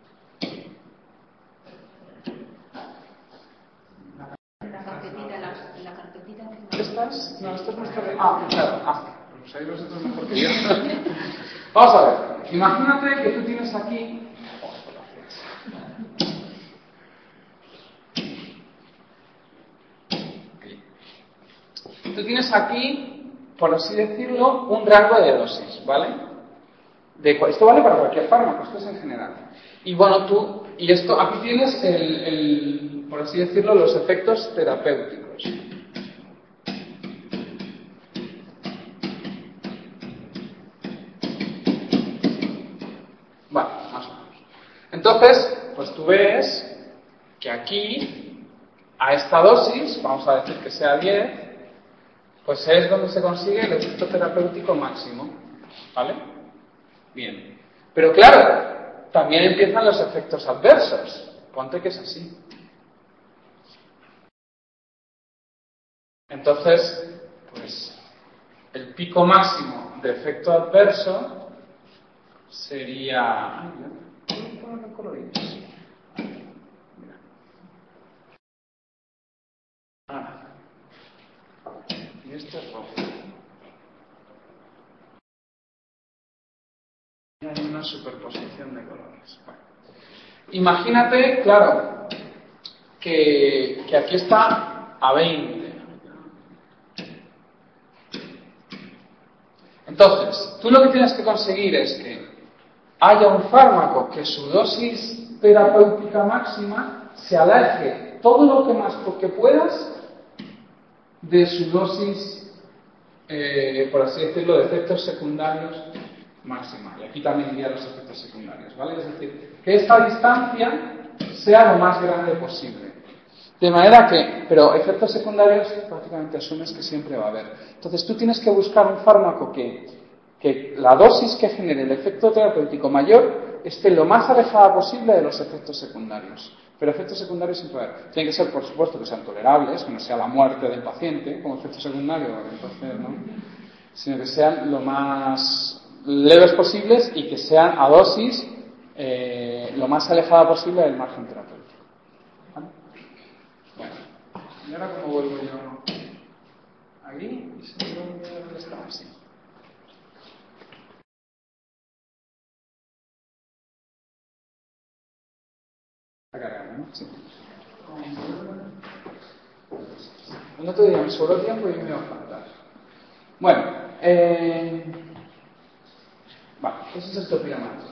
La carpetita ¿Estas? No, esto es nuestro... claro. Pues ahí vosotros mejor que yo. Vamos a ver. Imagínate que tú tienes aquí... Tú tienes aquí, por así decirlo, un rango de dosis, ¿vale? Esto vale para cualquier fármaco, esto es en general. Y bueno, aquí tienes por así decirlo, los efectos terapéuticos. Vale, más o menos. Entonces, pues tú ves que aquí, a esta dosis, vamos a decir que sea 10, pues es donde se consigue el efecto terapéutico máximo, ¿vale? Bien. Pero claro, también empiezan los efectos adversos. Ponte que es así. Entonces, pues, el pico máximo de efecto adverso sería... Voy a ponerlo colorido. Mira. Y esto es rojo. Y hay una superposición de colores. Bueno. Imagínate, claro, que aquí está a 20. Entonces, tú lo que tienes que conseguir es que haya un fármaco que su dosis terapéutica máxima se aleje todo lo que más porque puedas de su dosis, por así decirlo, de efectos secundarios máxima. Y aquí también iría los efectos secundarios, ¿vale? Es decir, que esta distancia sea lo más grande posible. De manera que, pero efectos secundarios prácticamente asumes que siempre va a haber. Entonces tú tienes que buscar un fármaco que la dosis que genere el efecto terapéutico mayor esté lo más alejada posible de los efectos secundarios. Pero efectos secundarios siempre va a haber. Tienen que ser, por supuesto, que sean tolerables, que no sea la muerte del paciente como efecto secundario, entonces, ¿no? Sino que sean lo más leves posibles y que sean a dosis lo más alejada posible del margen terapéutico. ¿Vale? Bueno, y ahora cómo vuelvo yo aquí, ¿dónde estaba? Así. Está cargando, ¿no? Sí. El otro día me sobró tiempo y me iba a faltar. Bueno, vale, eso es el topiramate.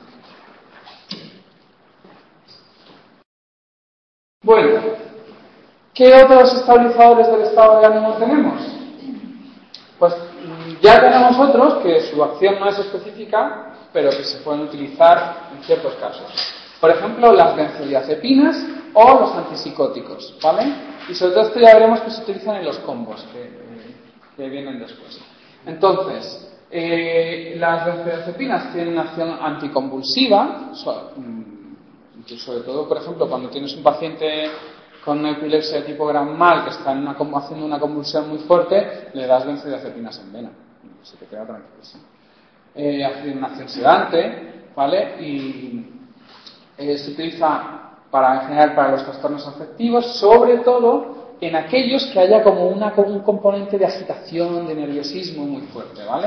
Bueno, ¿qué otros estabilizadores del estado de ánimo tenemos? Pues ya tenemos otros que su acción no es específica, pero que se pueden utilizar en ciertos casos. Por ejemplo, las benzodiazepinas o los antipsicóticos, ¿vale? Y sobre todo esto ya veremos que se utilizan en los combos que vienen después. Entonces, las benzodiazepinas tienen una acción anticonvulsiva, sobre todo, por ejemplo, cuando tienes un paciente con una epilepsia de tipo gran mal que está haciendo una convulsión muy fuerte, le das benzodiazepinas en vena, se te queda tranquilísimo. Hace una acción sedante, ¿vale? Y se utiliza en general para los trastornos afectivos, sobre todo en aquellos que haya como un componente de agitación, de nerviosismo muy fuerte, ¿vale?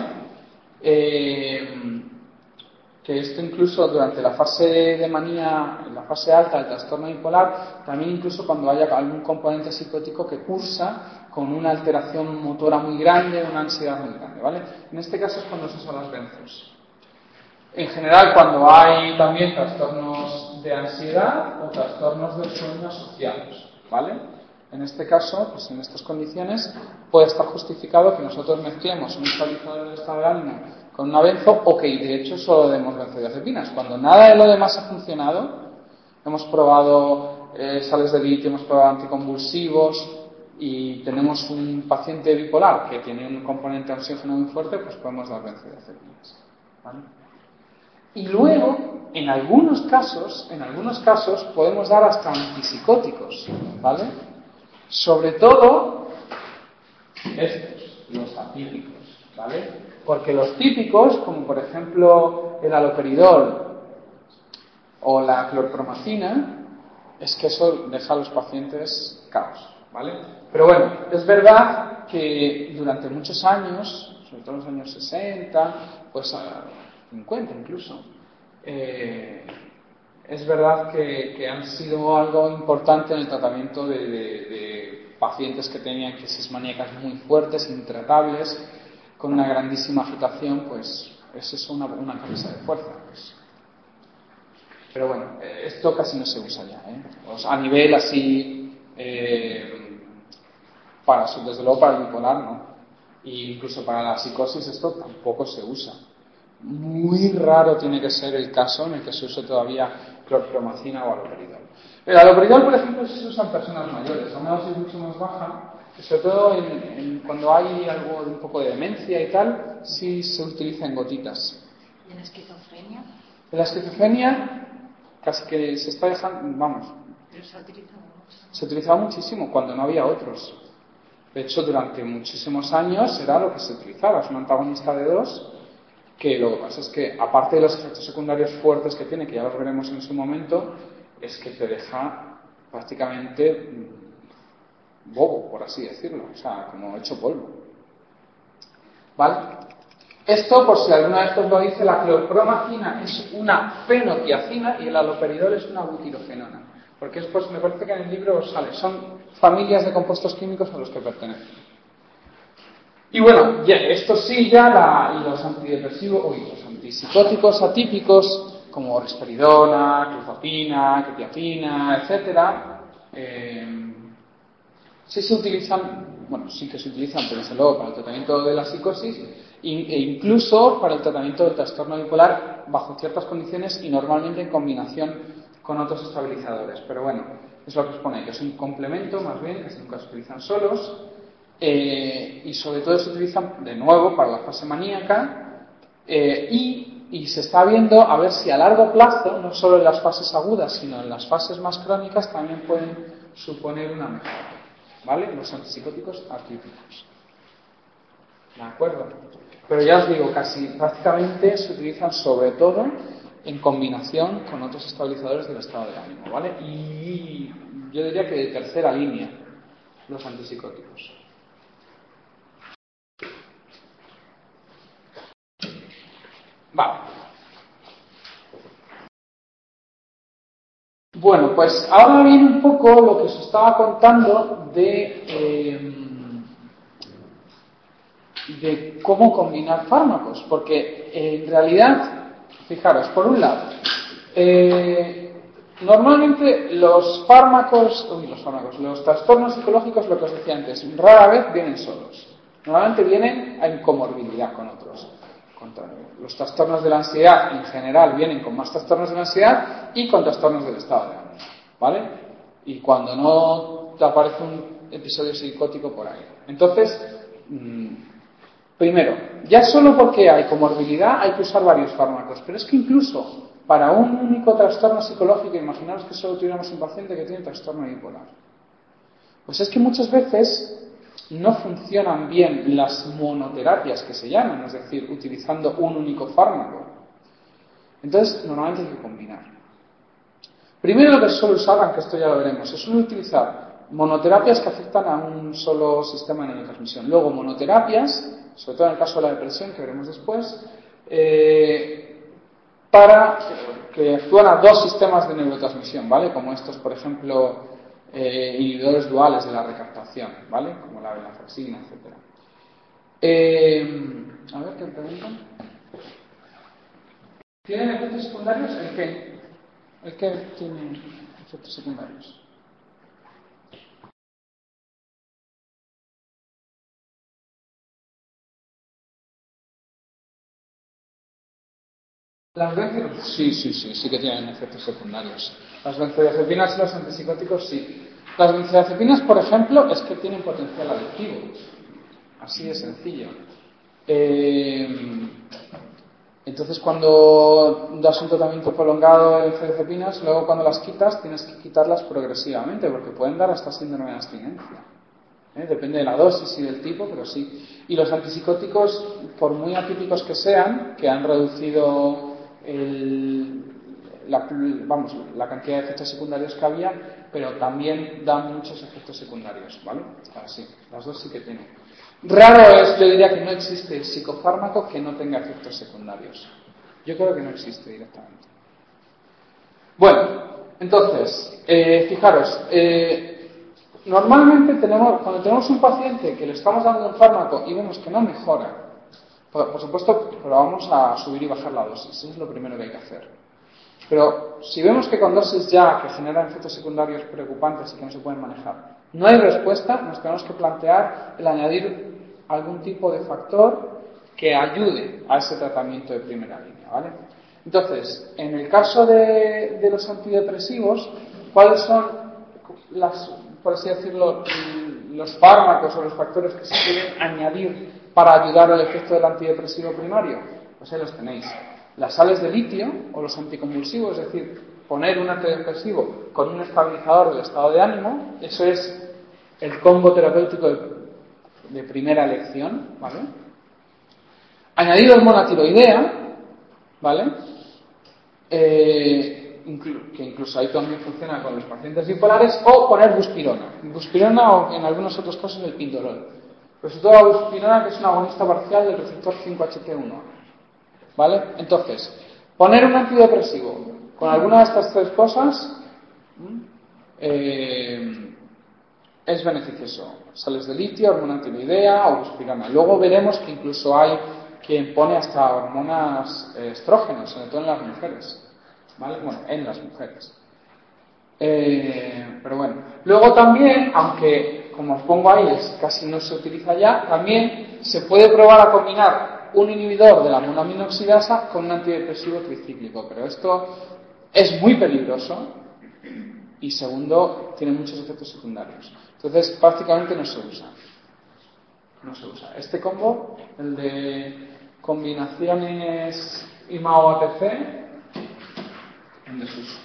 Que esto incluso durante la fase de manía, en la fase alta del trastorno bipolar, también incluso cuando haya algún componente psicótico que cursa con una alteración motora muy grande, una ansiedad muy grande, ¿vale? En este caso es cuando se usan las benzos. En general, cuando hay también trastornos de ansiedad o trastornos del sueño asociados, ¿vale? En este caso, pues en estas condiciones, puede estar justificado que nosotros mezclemos un estabilizador del estado de ánimo con una benzo o que de hecho solo demos benzodiazepinas. Cuando nada de lo demás ha funcionado, hemos probado sales de litio, hemos probado anticonvulsivos y tenemos un paciente bipolar que tiene un componente ansiógeno muy fuerte, pues podemos dar benzodiazepinas, ¿vale? Y luego, en algunos casos, podemos dar hasta antipsicóticos, ¿vale? Sobre todo estos, los atípicos, ¿vale? Porque los típicos, como por ejemplo el haloperidol o la clorpromacina, es que eso deja a los pacientes caos, ¿vale? Pero bueno, es verdad que durante muchos años, sobre todo en los años 60, pues 50 incluso, es verdad que han sido algo importante en el tratamiento de pacientes que tenían crisis maníacas muy fuertes, intratables, con una grandísima agitación, pues es eso una camisa de fuerza, pues. Pero bueno, esto casi no se usa ya, O sea, a nivel así, desde luego para el bipolar no, e incluso para la psicosis esto tampoco se usa. Muy raro tiene que ser el caso en el que se use todavía clorpromacina o haloperidol. El haloperidol, por ejemplo, se usa en personas mayores, a una dosis mucho más baja, y sobre todo cuando hay algo de un poco de demencia y tal, sí se utiliza en gotitas. ¿Y en la esquizofrenia? En la esquizofrenia casi que se está dejando, vamos. Pero se ha utilizado mucho. Se utilizaba muchísimo cuando no había otros. De hecho, durante muchísimos años era lo que se utilizaba, es un antagonista de 2 que lo que pasa es que, aparte de los efectos secundarios fuertes que tiene, que ya los veremos en su momento, es que te deja prácticamente bobo, por así decirlo, o sea, como hecho polvo. ¿Vale? Esto, por si alguna vez os lo dice, la clorpromacina es una fenotiacina y el haloperidol es una butirofenona. Porque después me parece que en el libro os sale, son familias de compuestos químicos a los que pertenecen. Y bueno, ya, esto sí, ya los antidepresivos, los antipsicóticos atípicos, como risperidona, clozapina, quetiapina, etcétera, sí se utilizan, bueno, sí que se utilizan, pero desde luego para el tratamiento de la psicosis e incluso para el tratamiento del trastorno bipolar bajo ciertas condiciones y normalmente en combinación con otros estabilizadores. Pero bueno, es lo que os pone, que es un complemento más bien, que nunca se utilizan solos, y sobre todo se utilizan de nuevo para la fase maníaca, y se está viendo a ver si a largo plazo, no solo en las fases agudas, sino en las fases más crónicas, también pueden suponer una mejora. ¿Vale? Los antipsicóticos atípicos. ¿De acuerdo? Pero ya os digo, prácticamente se utilizan sobre todo en combinación con otros estabilizadores del estado de ánimo, ¿vale? Y yo diría que de tercera línea, los antipsicóticos. Vale. Bueno, pues ahora viene un poco lo que os estaba contando de cómo combinar fármacos, porque en realidad, fijaros, por un lado, normalmente los trastornos psicológicos, lo que os decía antes, rara vez vienen solos, normalmente vienen en comorbilidad con otros. Los trastornos de la ansiedad en general vienen con más trastornos de la ansiedad y con trastornos del estado de ánimo, ¿vale? Y cuando no te aparece un episodio psicótico por ahí. Entonces, primero, ya solo porque hay comorbilidad hay que usar varios fármacos, pero es que incluso para un único trastorno psicológico, imaginaos que solo tuviéramos un paciente que tiene trastorno bipolar, pues es que muchas veces no funcionan bien las monoterapias que se llaman, es decir, utilizando un único fármaco. Entonces, normalmente hay que combinar. Primero lo que se suele usar, aunque esto ya lo veremos, se suele utilizar monoterapias que afectan a un solo sistema de neurotransmisión. Luego monoterapias, sobre todo en el caso de la depresión, que veremos después, para que actúan a dos sistemas de neurotransmisión, ¿vale? Como estos, por ejemplo, inhibidores duales de la recaptación, ¿vale? Como la venlafaxina, etc. A ver, ¿qué preguntan? ¿Tienen efectos secundarios? ¿El qué? ¿El qué tiene efectos secundarios? Las sí que tienen efectos secundarios. Las benzodiazepinas y los antipsicóticos sí. Las benzodiazepinas, por ejemplo, es que tienen potencial adictivo. Así de sencillo. Entonces, cuando das un tratamiento prolongado de benzodiazepinas, luego cuando las quitas, tienes que quitarlas progresivamente, porque pueden dar hasta síndrome de abstinencia. Depende de la dosis y del tipo, pero sí. Y los antipsicóticos, por muy atípicos que sean, que han reducido la cantidad de efectos secundarios que había, pero también dan muchos efectos secundarios, ¿vale? Así, las dos sí que tienen. Raro es, yo diría que no existe psicofármaco que no tenga efectos secundarios. Yo creo que no existe directamente. Bueno, entonces, fijaros, normalmente cuando tenemos un paciente que le estamos dando un fármaco y vemos que no mejora, por supuesto, pero vamos a subir y bajar la dosis, eso es lo primero que hay que hacer. Pero si vemos que con dosis ya que generan efectos secundarios preocupantes y que no se pueden manejar, no hay respuesta, nos tenemos que plantear el añadir algún tipo de factor que ayude a ese tratamiento de primera línea, ¿vale? Entonces, en el caso de los antidepresivos, ¿cuáles son por así decirlo, los fármacos o los factores que se pueden añadir para ayudar al efecto del antidepresivo primario? Pues ahí los tenéis. Las sales de litio o los anticonvulsivos, es decir, poner un antidepresivo con un estabilizador del estado de ánimo, eso es el combo terapéutico de primera elección, ¿vale? Añadir hormona tiroidea, ¿vale? Que incluso ahí también funciona con los pacientes bipolares, o poner buspirona o en algunos otros casos el pindolol. Pero sobre todo la buspirona, que es una agonista parcial del receptor 5-HT1, ¿vale? Entonces, poner un antidepresivo con alguna de estas tres cosas es beneficioso. Sales de litio, hormona tiroidea o buspirona. Luego veremos que incluso hay quien pone hasta hormonas estrógenos, sobre todo en las mujeres. ¿Vale? Bueno, en las mujeres. Pero bueno. Luego también, aunque como os pongo ahí, casi no se utiliza ya, también se puede probar a combinar un inhibidor de la monoaminoxidasa con un antidepresivo tricíclico. Pero esto es muy peligroso y segundo, tiene muchos efectos secundarios. Entonces, prácticamente no se usa. Este combo, el de combinaciones IMAO-ATC, en desuso.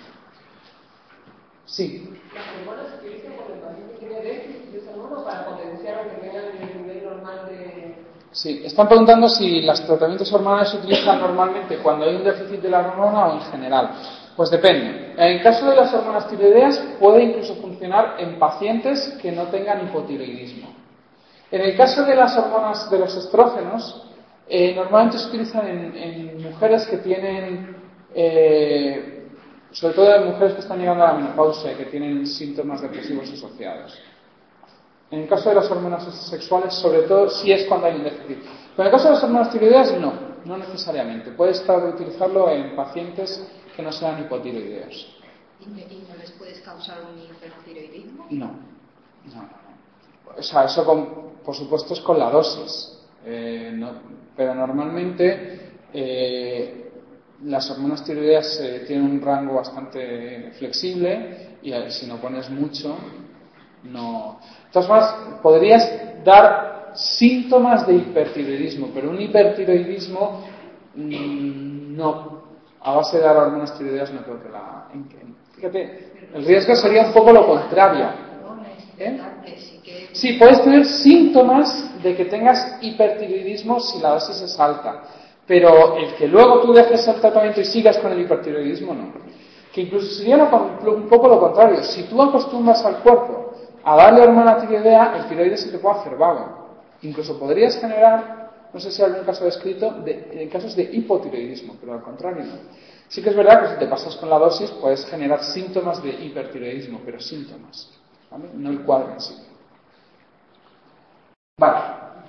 Sí. ¿Las hormonas se utilizan cuando el paciente tiene déficit de esa hormona para potenciar o que tengan el nivel normal de...? Sí, están preguntando si los tratamientos hormonales se utilizan normalmente cuando hay un déficit de la hormona o en general. Pues depende. En el caso de las hormonas tiroideas puede incluso funcionar en pacientes que no tengan hipotiroidismo. En el caso de las hormonas de los estrógenos, normalmente se utilizan en mujeres que tienen, sobre todo en mujeres que están llegando a la menopausia y que tienen síntomas depresivos asociados. En el caso de las hormonas sexuales, sobre todo, sí es cuando hay un déficit. Pero en el caso de las hormonas tiroideas, no necesariamente. Puedes estar utilizarlo en pacientes que no sean hipotiroideos. ¿Y no les puedes causar un hipertiroidismo? No. O sea, eso por supuesto es con la dosis. Pero normalmente las hormonas tiroideas tienen un rango bastante flexible y si no pones mucho, no. De todas formas, podrías dar síntomas de hipertiroidismo, pero un hipertiroidismo no. A base de dar hormonas tiroideas no creo que la... Fíjate, el riesgo sería un poco lo contrario. Sí, puedes tener síntomas de que tengas hipertiroidismo si la dosis es alta, pero el que luego tú dejes el tratamiento y sigas con el hipertiroidismo, no. Que incluso sería un poco lo contrario. Si tú acostumbras al cuerpo a darle hormona tiroidea, el tiroides se te puede hacer vago. Incluso podrías generar, no sé si hay algún caso descrito, en casos de hipotiroidismo, pero al contrario no. Sí que es verdad que si te pasas con la dosis puedes generar síntomas de hipertiroidismo, pero síntomas, ¿vale? No el cuadro en sí. Vale.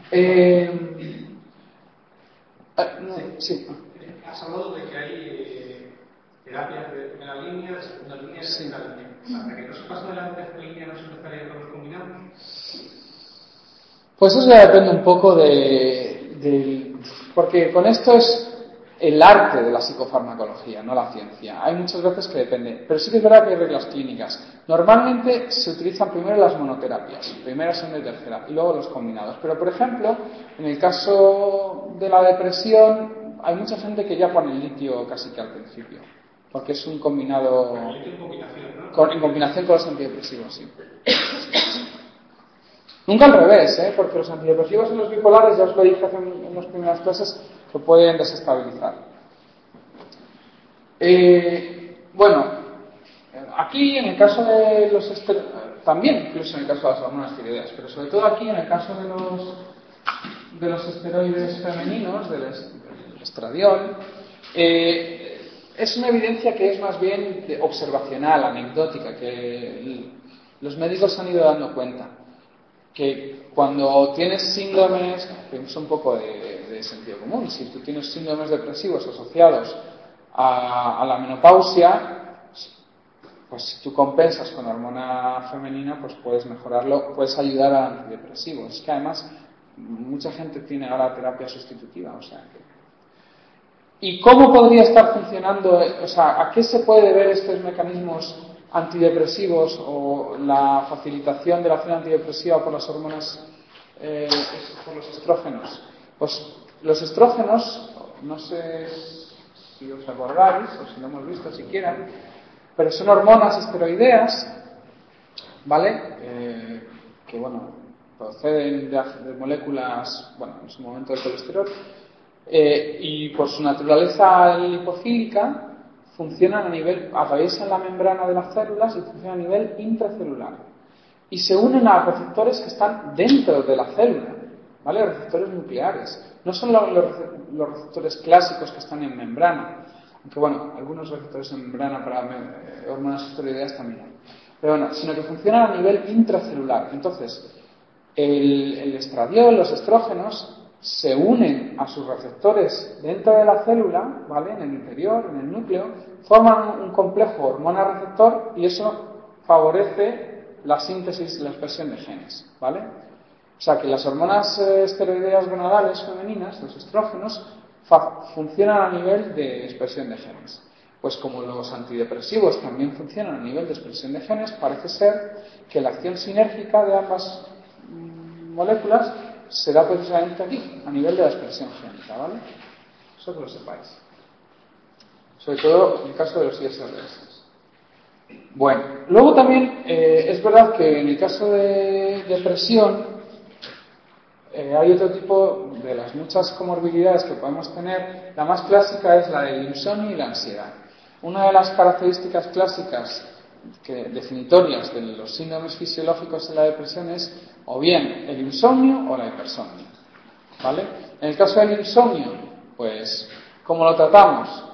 Sí. Has hablado de que hay terapias de primera línea, de segunda línea y de tercera línea. Hasta que no se pase de la tercera línea, ¿no se empezaría con los combinados? Pues eso ya depende un poco porque con esto es el arte de la psicofarmacología, no la ciencia. Hay muchas veces que depende, pero sí que es verdad que hay reglas clínicas. Normalmente se utilizan primero las monoterapias, primera, segunda y tercera, y luego los combinados. Pero, por ejemplo, en el caso de la depresión, hay mucha gente que ya pone el litio casi que al principio, porque es un combinado... El litio en combinación, ¿no? En combinación con los antidepresivos, sí. Nunca al revés, porque los antidepresivos en los bipolares, ya os lo dije en las primeras clases, que pueden desestabilizar. Bueno, aquí en el caso de los también incluso en el caso de las hormonas tiroideas, pero sobre todo aquí en el caso de los esteroides femeninos, del estradiol, es una evidencia que es más bien observacional, anecdótica, que los médicos se han ido dando cuenta. Que cuando tienes síndromes, que es un poco de sentido común, si tú tienes síndromes depresivos asociados a la menopausia, pues si tú compensas con hormona femenina, pues puedes mejorarlo, puedes ayudar al antidepresivo. Es que además mucha gente tiene ahora terapia sustitutiva, o sea que... ¿Y cómo podría estar funcionando? O sea, ¿a qué se puede deber estos mecanismos antidepresivos o la facilitación de la acción antidepresiva por las hormonas, por los estrógenos? Pues los estrógenos, no sé si os acordáis o si lo hemos visto siquiera, pero son hormonas esteroideas, ¿vale? Que bueno, proceden de moléculas, bueno, en su momento del colesterol, y por su naturaleza lipofílica funcionan atraviesan la membrana de las células y funcionan a nivel intracelular. Y se unen a receptores que están dentro de la célula, ¿vale? Receptores nucleares. No son los receptores clásicos que están en membrana, aunque bueno, algunos receptores en membrana para hormonas esteroideas también hay. Pero bueno, sino que funcionan a nivel intracelular. Entonces, el estradiol, los estrógenos, se unen a sus receptores dentro de la célula, ¿vale? En el interior, en el núcleo, forman un complejo hormona-receptor y eso favorece la síntesis y la expresión de genes, ¿vale? O sea que las hormonas esteroideas gonadales femeninas, los estrógenos, funcionan a nivel de expresión de genes. Pues como los antidepresivos también funcionan a nivel de expresión de genes, parece ser que la acción sinérgica de ambas moléculas se da precisamente aquí, a nivel de la expresión génica, ¿vale? Eso que lo sepáis. Sobre todo en el caso de los ISRS. Bueno, luego también es verdad que en el caso de depresión hay otro tipo de las muchas comorbilidades que podemos tener. La más clásica es la del insomnio y la ansiedad. Una de las características clásicas definitorias de los síndromes fisiológicos de la depresión es o bien el insomnio o la hipersomnia, ¿vale? En el caso del insomnio, pues, ¿cómo lo tratamos?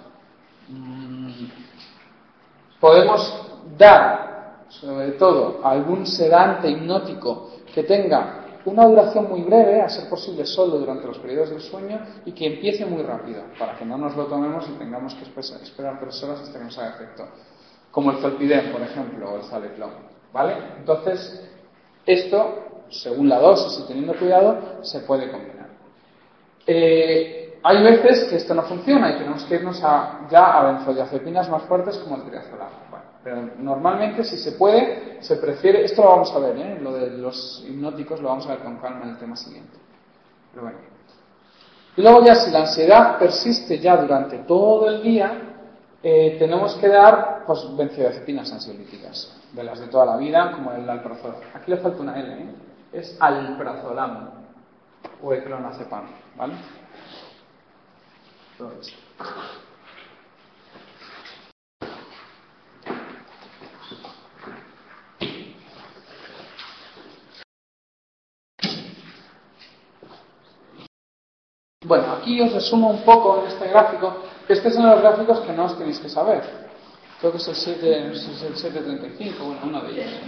Podemos dar, sobre todo, algún sedante hipnótico que tenga una duración muy breve, a ser posible solo durante los periodos del sueño, y que empiece muy rápido, para que no nos lo tomemos y tengamos que esperar 3 horas hasta que nos haga efecto. Como el zolpidem, por ejemplo, o el Zaleplon, ¿vale? Entonces, esto, según la dosis y teniendo cuidado, se puede combinar. Hay veces que esto no funciona y tenemos que irnos ya a benzodiazepinas más fuertes como el triazolam. Bueno, pero normalmente, si se puede, se prefiere. Esto lo vamos a ver, lo de los hipnóticos lo vamos a ver con calma en el tema siguiente. Pero bueno. Y luego ya, si la ansiedad persiste ya durante todo el día, tenemos que dar pues benzodiazepinas ansiolíticas, de las de toda la vida, como el alprazolam. Aquí le falta una L, es alprazolam o clonazepam, ¿vale? Todo esto. Bueno, aquí os resumo un poco en este gráfico. Estos son los gráficos que no os tenéis que saber. Creo que es el 735, bueno, uno de ellos.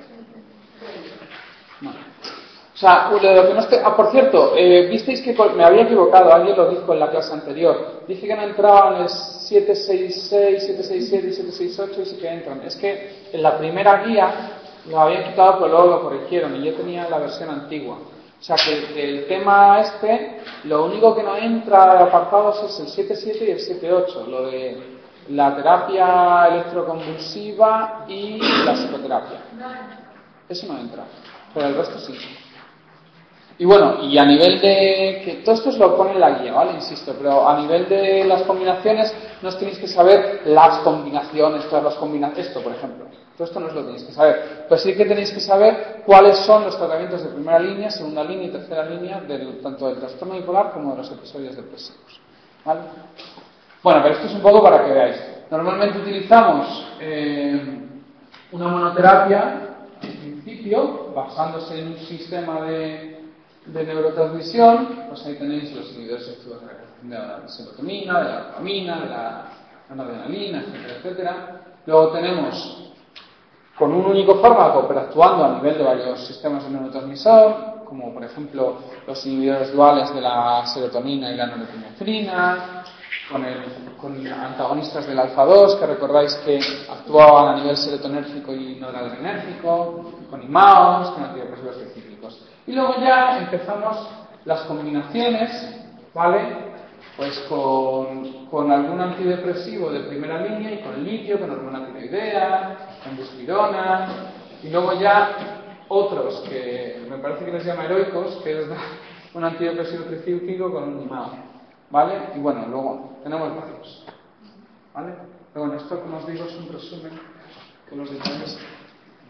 Bueno. O sea, lo que no por cierto, visteis que me había equivocado, alguien lo dijo en la clase anterior. Dije que no entraban el 766, 767 y 768 y sí que entran. Es que en la primera guía lo habían quitado, pero luego lo corrigieron y yo tenía la versión antigua. O sea que del tema lo único que no entra de apartados es el 77 y el 78, lo de la terapia electroconvulsiva y la psicoterapia. Eso no entra, pero el resto sí. Y bueno, y a nivel de... que todo esto os lo pone en la guía, ¿vale? Insisto, pero a nivel de las combinaciones no os tenéis que saber las combinaciones, todas las combinaciones, esto por ejemplo. Todo esto no os lo tenéis que saber. Pero sí que tenéis que saber cuáles son los tratamientos de primera línea, segunda línea y tercera línea, tanto del trastorno bipolar como de los episodios depresivos. ¿Vale? Bueno, pero esto es un poco para que veáis. Normalmente utilizamos una monoterapia, en principio, basándose en un sistema de neurotransmisión. Pues ahí tenéis los inhibidores de la serotonina, de la dopamina, de la noradrenalina, etcétera, etcétera. Luego tenemos con un único fármaco, pero actuando a nivel de varios sistemas de neurotransmisor, como por ejemplo los inhibidores duales de la serotonina y la norepinefrina, con antagonistas del alfa-2, que recordáis que actuaban a nivel serotonérgico y noradrenérgico, con IMAOs, con antidepresivos específicos. Y luego ya empezamos las combinaciones, ¿vale? Pues con algún antidepresivo de primera línea y con litio, con hormona tiroidea, con buspirona, y luego ya otros que me parece que les llama heroicos, que es un antidepresivo tricíclico con un IMAO, ¿vale? Y bueno, luego tenemos varios, ¿vale? Pero bueno, esto como os digo es un resumen que los detalles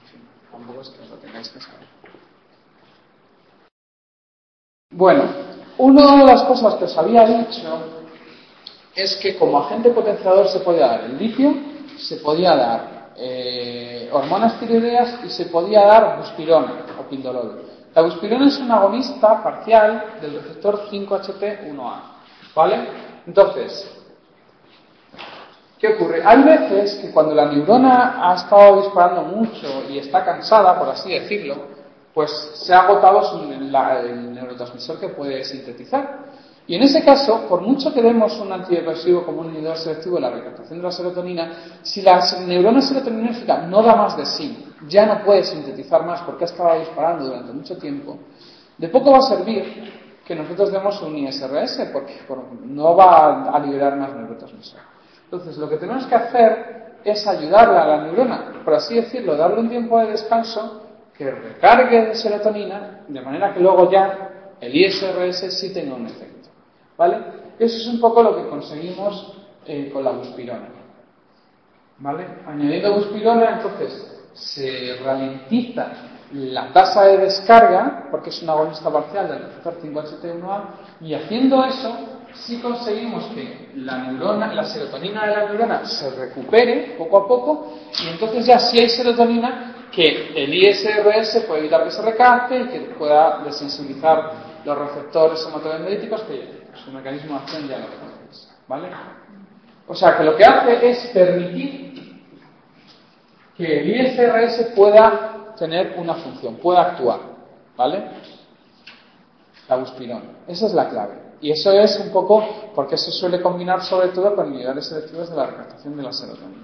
tampoco es que lo tengáis que saber. Bueno, una de las cosas que os había dicho es que como agente potenciador se podía dar el litio, se podía dar hormonas tiroideas y se podía dar buspirona o pindolol. La buspirona es un agonista parcial del receptor 5-HT1A, ¿vale? Entonces, ¿qué ocurre? Hay veces que cuando la neurona ha estado disparando mucho y está cansada, por así decirlo, pues se ha agotado el neurotransmisor que puede sintetizar. Y en ese caso, por mucho que demos un antidepresivo como un inhibidor selectivo de la recaptación de la serotonina, si la neurona serotoninérgica no da más de sí, ya no puede sintetizar más porque ha estado disparando durante mucho tiempo, de poco va a servir que nosotros demos un ISRS porque no va a liberar más neurotransmisor. Entonces, lo que tenemos que hacer es ayudarla a la neurona, por así decirlo, darle un tiempo de descanso que recargue de serotonina, de manera que luego ya el ISRS sí tenga un efecto. ¿Vale? Eso es un poco lo que conseguimos con la buspirona. ¿Vale? Añadiendo buspirona, entonces, se ralentiza la tasa de descarga, porque es un agonista parcial del receptor 5-HT1A, y haciendo eso, sí conseguimos que la serotonina de la neurona se recupere poco a poco, y entonces ya si hay serotonina, que el ISRS puede evitar que se recapte y que pueda desensibilizar los receptores somatodendríticos, que su mecanismo de acción ya lo conocéis, ¿vale? O sea, que lo que hace es permitir que el ISRS pueda tener una función, pueda actuar, ¿vale? La buspirona. Esa es la clave. Y eso es un poco porque se suele combinar sobre todo con inhibidores selectivos de la recaptación de la serotonina.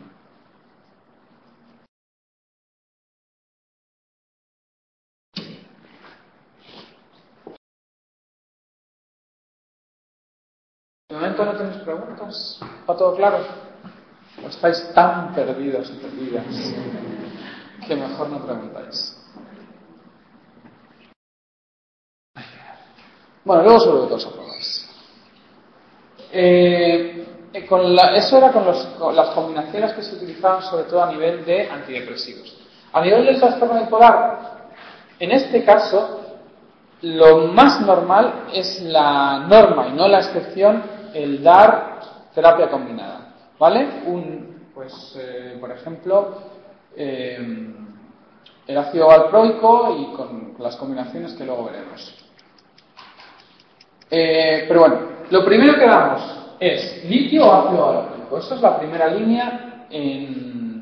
De momento no tenéis preguntas. ¿Está todo claro? ¿O estáis tan perdidos y perdidas que mejor no preguntáis? Bueno, luego sobre otros aprobáis. Eso era con las combinaciones que se utilizaban sobre todo a nivel de antidepresivos. A nivel del trastorno bipolar, en este caso, lo más normal es la norma y no la excepción el dar terapia combinada, ¿vale? Por ejemplo, el ácido valproico y con las combinaciones que luego veremos. Pero bueno, lo primero que damos es litio o ácido valproico. Esta es la primera línea en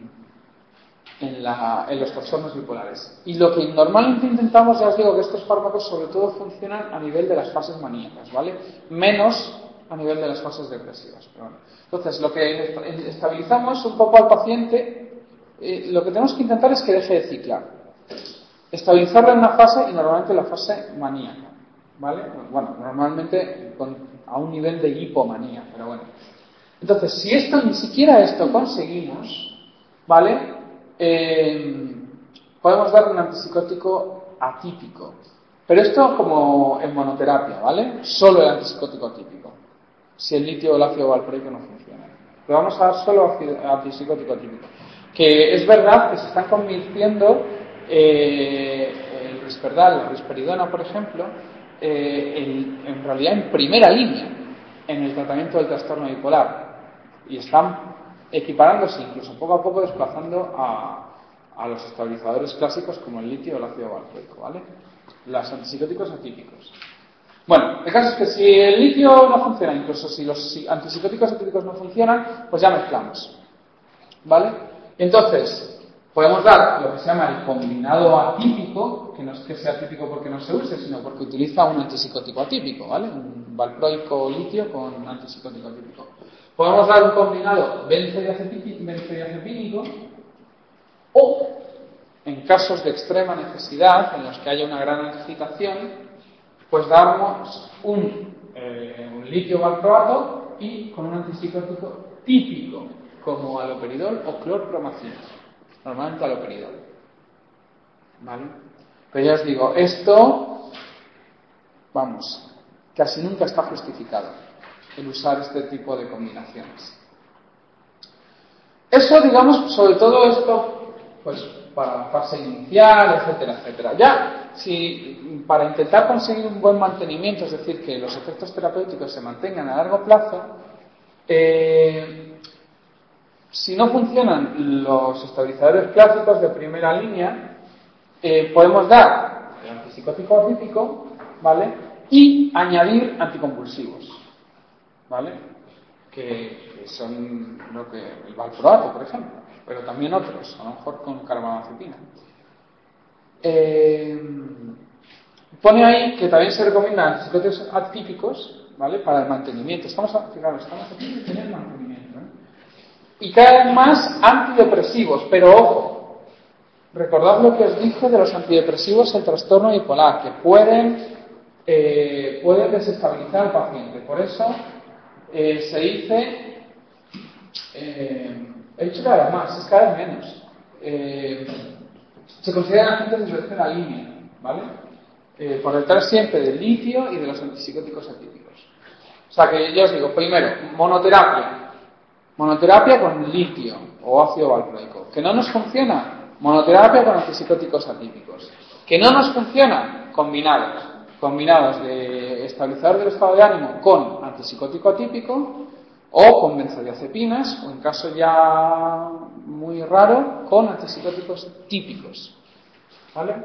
los trastornos bipolares. Y lo que normalmente intentamos, ya os digo que estos fármacos sobre todo funcionan a nivel de las fases maníacas, ¿vale? Menos a nivel de las fases depresivas. Pero bueno. Entonces, lo que estabilizamos un poco al paciente, lo que tenemos que intentar es que deje de ciclar. Estabilizarlo en una fase y normalmente la fase maníaca, ¿vale? Bueno, normalmente a un nivel de hipomanía, pero bueno. Entonces, si ni siquiera esto conseguimos, ¿vale? Podemos dar un antipsicótico atípico, pero esto como en monoterapia, ¿vale? Solo el antipsicótico atípico, si el litio o el ácido valproico no funciona. Pero vamos a dar solo antipsicótico atípico, que es verdad que se están convirtiendo el Risperdal, la risperidona, por ejemplo, en realidad en primera línea en el tratamiento del trastorno bipolar, y están equiparándose, incluso poco a poco desplazando a los estabilizadores clásicos como el litio o el ácido valproico, ¿vale? Los antipsicóticos atípicos. Bueno, el caso es que si el litio no funciona, incluso si los antipsicóticos atípicos no funcionan, pues ya mezclamos, ¿vale? Entonces, podemos dar lo que se llama el combinado atípico, que no es que sea atípico porque no se use, sino porque utiliza un antipsicótico atípico, ¿vale? Un valproico litio con antipsicótico atípico. Podemos dar un combinado benzodiazepínico o, en casos de extrema necesidad, en los que haya una gran agitación, pues damos un litio valproato y con un antipsicótico típico, como aloperidol o clorpromazina. Normalmente aloperidol. ¿Vale? Pero ya os digo, esto, vamos, casi nunca está justificado el usar este tipo de combinaciones. Eso, digamos, sobre todo esto, pues para la fase inicial, etcétera, etcétera. Ya, si para intentar conseguir un buen mantenimiento, es decir, que los efectos terapéuticos se mantengan a largo plazo, si no funcionan los estabilizadores clásicos de primera línea, podemos dar el antipsicótico atípico, ¿vale? Y añadir anticonvulsivos, ¿vale? Que son el valproato, por ejemplo, pero también otros, a lo mejor con carbamazepina. Pone ahí que también se recomiendan antipsicóticos atípicos, ¿vale? Para el mantenimiento. Estamos aquí en el mantenimiento, ¿eh? Y cada vez más antidepresivos, pero ojo, recordad lo que os dije de los antidepresivos, el trastorno bipolar, que pueden desestabilizar al paciente. Por eso se dice, he dicho cada vez más, es cada vez menos. Se consideran agentes de tercera línea, ¿vale? Por detrás siempre del litio y de los antipsicóticos atípicos. O sea que yo os digo, primero, monoterapia con litio o ácido valproico. ¿Que no nos funciona? Monoterapia con antipsicóticos atípicos. ¿Que no nos funciona? Combinados de estabilizador del estado de ánimo con antipsicótico atípico o con benzodiazepinas, o en caso ya muy raro, con antipsicóticos típicos. ¿Vale?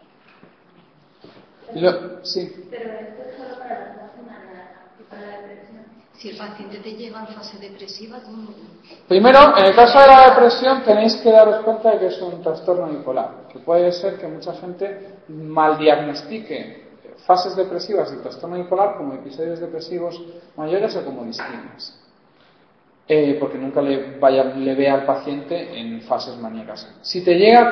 Sí. Pero esto es solo para la fase maníaca y para la depresión. Si el paciente te llega en fase depresiva, Primero, en el caso de la depresión tenéis que daros cuenta de que es un trastorno bipolar, que puede ser que mucha gente mal diagnostique fases depresivas del trastorno bipolar como episodios depresivos mayores o como distintas, porque nunca le ve al paciente en fases maníacas. Si te llega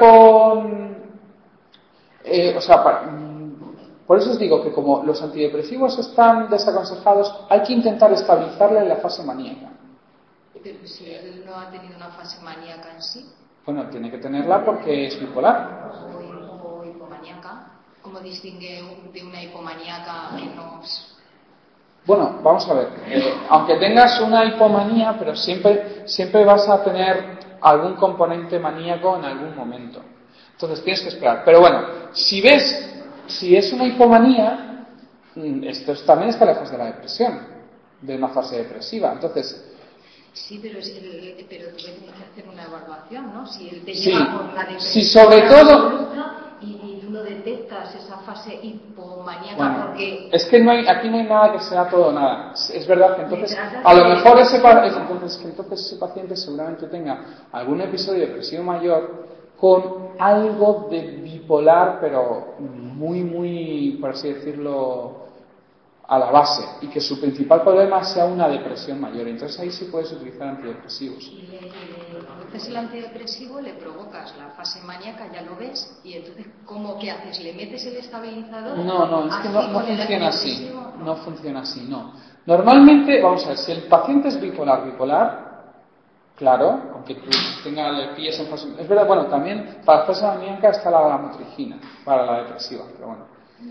por eso os digo que como los antidepresivos están desaconsejados, hay que intentar estabilizarle en la fase maníaca. Pero si él no ha tenido una fase maníaca en sí. Bueno, tiene que tenerla porque es bipolar. O hipomaníaca. ¿Cómo distingue de una hipomaníaca que no es? Bueno, vamos a ver. Aunque tengas una hipomanía, pero siempre vas a tener algún componente maníaco en algún momento. Entonces tienes que esperar. Pero bueno, si es una hipomanía, esto también está lejos de la depresión, de una fase depresiva. Entonces, sí, pero tú tienes que hacer una evaluación, ¿no? Si él te sí, lleva por la depresión, sí, sobre todo, y tú no detectas esa fase hipomaníaca, bueno, porque es que aquí no hay nada que sea todo o nada. Es verdad que entonces a lo mejor ese paciente seguramente tenga algún episodio depresivo mayor con algo de bipolar, pero muy, por así decirlo, a la base, y que su principal problema sea una depresión mayor. Entonces ahí sí puedes utilizar antidepresivos. Entonces el antidepresivo le provocas la fase maníaca, ya lo ves, y entonces ¿qué haces? ¿Le metes el estabilizador? No, es que no funciona así. No funciona así, no. Normalmente, vamos a ver, si el paciente es bipolar, claro, aunque tú le pilles en fase... Es verdad, bueno, también para la fase maníaca está la lamotrigina, para la depresiva, pero bueno.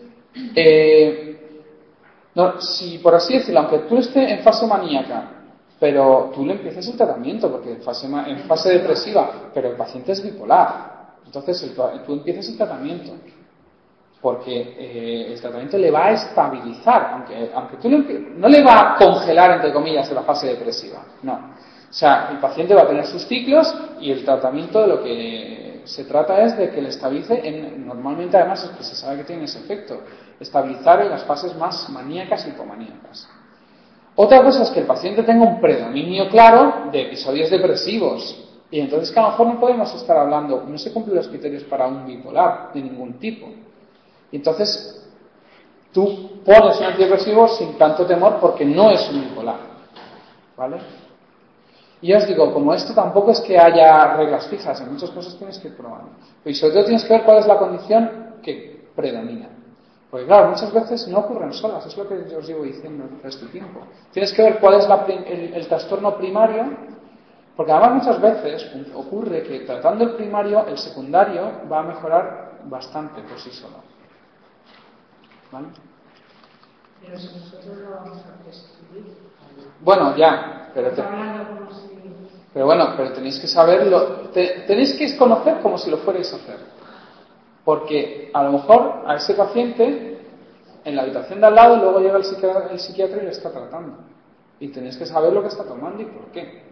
No, si por así decirlo, aunque tú estés en fase maníaca, pero tú le empiezas el tratamiento, porque en fase depresiva, pero el paciente es bipolar, entonces tú empiezas el tratamiento, porque el tratamiento le va a estabilizar, aunque tú no le va a congelar, entre comillas, de la fase depresiva, no. O sea, el paciente va a tener sus ciclos y el tratamiento de lo que se trata es de que le estabilice, normalmente además es que se sabe que tiene ese efecto, estabilizar en las fases más maníacas y hipomaníacas. Otra cosa es que el paciente tenga un predominio claro de episodios depresivos, y entonces que a lo mejor no podemos estar hablando, no se cumplen los criterios para un bipolar de ningún tipo. Y entonces tú pones un antidepresivo sin tanto temor porque no es un bipolar, ¿vale? Y ya os digo, como esto tampoco es que haya reglas fijas, en muchas cosas tienes que ir probando. Y sobre todo tienes que ver cuál es la condición que predomina. Porque claro, muchas veces no ocurren solas, es lo que yo os llevo diciendo desde este tiempo. Tienes que ver cuál es el trastorno primario, porque además muchas veces ocurre que tratando el primario, el secundario va a mejorar bastante por sí solo. ¿Vale? Pero si nosotros lo vamos a prescribir. Bueno, ya, pero Estamos hablando como si Pero bueno, pero tenéis que saberlo, tenéis que conocer como si lo fuerais a hacer. Porque a lo mejor a ese paciente, en la habitación de al lado, luego llega el psiquiatra y le está tratando. Y tenéis que saber lo que está tomando y por qué.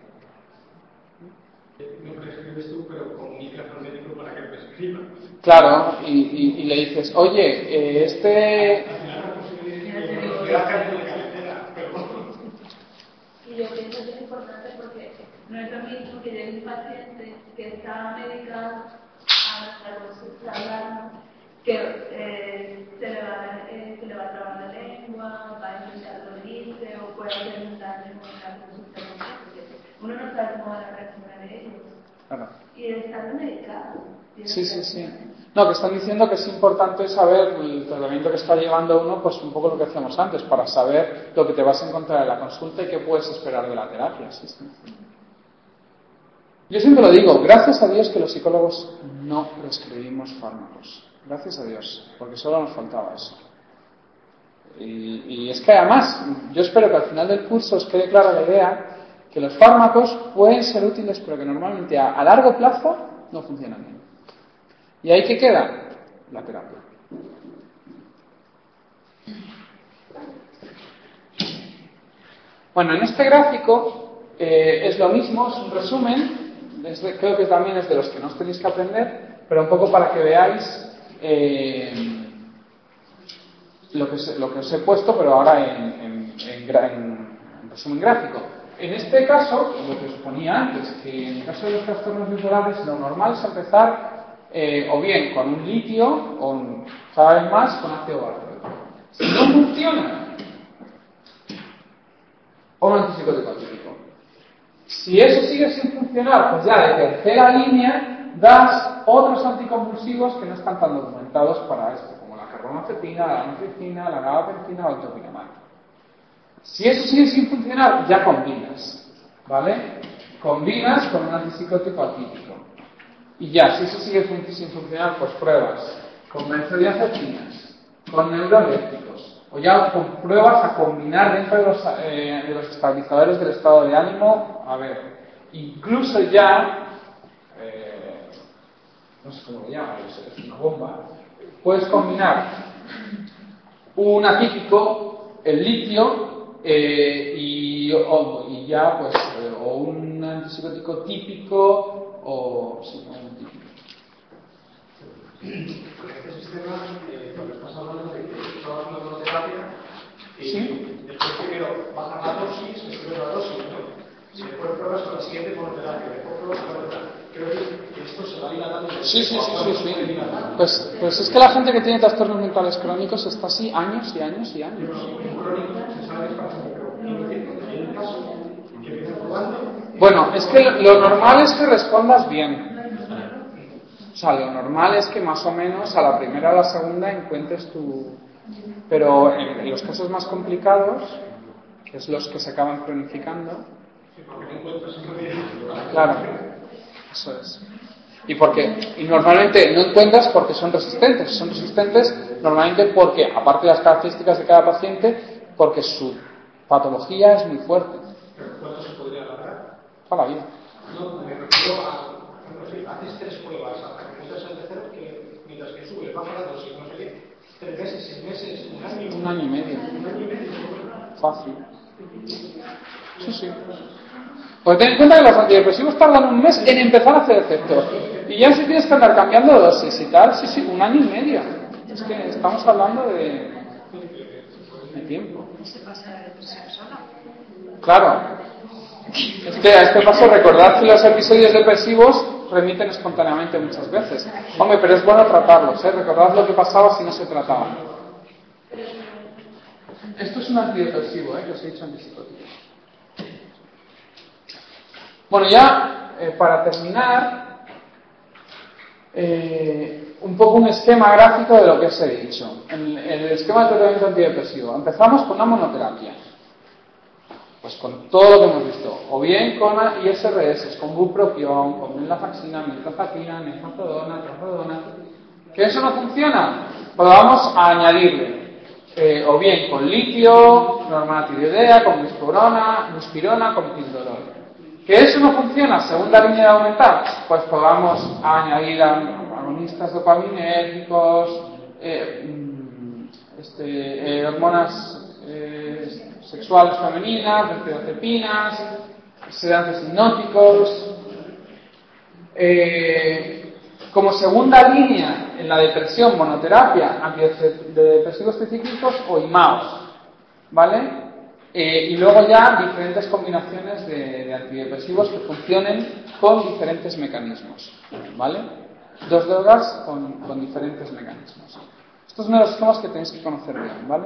No prescribes tú, pero comunicas al médico para que prescriba. Claro, y le dices, oye, Y yo pienso que es importante porque no es lo mismo que llegue un paciente que está medicado a nuestra consulta hablando, que se le va a trabar la lengua, va a intentar dormirse o puede hacer un daño en la consulta con él, porque uno no sabe cómo va a reaccionar de ellos. Claro. Y estando medicado. Sí. No, que están diciendo que es importante saber el tratamiento que está llevando uno, pues un poco lo que hacíamos antes, para saber lo que te vas a encontrar en la consulta y qué puedes esperar de la terapia. Sí. Yo siempre lo digo, gracias a Dios que los psicólogos no prescribimos fármacos. Gracias a Dios, porque solo nos faltaba eso. Y es que además, yo espero que al final del curso os quede clara la idea que los fármacos pueden ser útiles, pero que normalmente a largo plazo no funcionan bien. ¿Y ahí qué queda? La terapia. Bueno, en este gráfico es lo mismo, es un resumen, creo que también es de los que no os tenéis que aprender, pero un poco para que veáis lo que os he puesto, pero ahora en resumen gráfico. En este caso, lo que os ponía antes, que en el caso de los trastornos bipolares lo normal es empezar o bien con un litio o cada vez más con ácido valproico. Si no funciona, o un antipsicótico típico. Si eso sigue sin funcionar, pues ya de tercera línea das otros anticonvulsivos que no están tan documentados para esto, como la carbamazepina, la nortriptina, la gabapentina o el topinamab. Si eso sigue sin funcionar, ya combinas, ¿vale? Combinas con un antipsicótico atípico. Y ya, si eso sigue sin funcionar, pues pruebas con benzodiazepinas, con neurolépticos, o ya con pruebas a combinar dentro de los estabilizadores del estado de ánimo. A ver, incluso ya, no sé cómo lo llaman, es una bomba, puedes combinar un atípico, el litio, y ya pues o un antipsicótico típico o sí, un típico. Con este sistema, cuando estás hablando de que tomas una monoterapia, ¿Sí? después primero bajas la dosis, después la dosis, ¿no? Si después pruebas con la siguiente monoterapia, después pruebas con otra. Creo que esto se va dilatando. Sí. Pues es que la gente que tiene trastornos mentales crónicos está así años y años y años. Bueno, es que lo normal es que respondas bien. O sea, lo normal es que más o menos a la primera o a la segunda encuentres tu... Pero en los casos más complicados, que es los que se acaban cronificando... Claro, eso es. Y normalmente no encuentras porque son resistentes. Son resistentes normalmente porque, aparte de las características de cada paciente, porque su patología es muy fuerte. ¿Cuánto se podría alargar? Toda la vida. No, me refiero a... haces 3 pruebas hasta que encuentras el tercero, que mientras que sube, baja la dosis, no sé qué, 3 meses, 6 meses, un año. Un año y medio. Fácil. Sí. Pues ten en cuenta que los antidepresivos tardan un mes en empezar a hacer efecto. Y ya si tienes que andar cambiando de dosis y tal, sí, un año y medio. Es que estamos hablando de tiempo. ¿Se pasa la depresión sola? Claro. Es que a este paso recordad que los episodios depresivos remiten espontáneamente muchas veces. Hombre, pero es bueno tratarlos, ¿eh? Recordad lo que pasaba si no se trataba. Esto es un antidepresivo, que os he dicho antipsicótico. Bueno, ya para terminar, un poco un esquema gráfico de lo que os he dicho. En el esquema de tratamiento antidepresivo, empezamos con una monoterapia. Pues con todo lo que hemos visto, o bien con ISRS, con bupropión, con venlafaxina, mirtazapina, nefazodona, trazodona. ¿Que eso no funciona? Pues vamos a añadirle, o bien con litio, normalatiroidea, con buspirona, con pildorol. ¿Que eso no funciona? Segunda línea de aumentar, pues vamos a añadir agonistas dopaminérgicos, hormonas sexuales femeninas, benzodiazepinas, sedantes hipnóticos. Como segunda línea en la depresión, monoterapia, antidepresivos tricíclicos o IMAOs, ¿vale? Y luego ya diferentes combinaciones de antidepresivos que funcionen con diferentes mecanismos, ¿vale? 2 drogas con diferentes mecanismos. Estos son los esquemas que tenéis que conocer bien, ¿vale?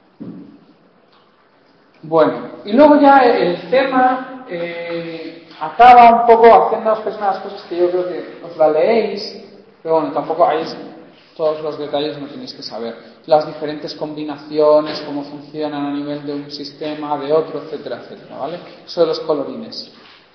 Bueno, y luego ya el tema acaba un poco haciendo unas cosas que yo creo que os la leéis, pero bueno, tampoco hay todos los detalles, no tenéis que saber. Las diferentes combinaciones, cómo funcionan a nivel de un sistema, de otro, etcétera, etcétera, ¿vale? Eso de los colorines.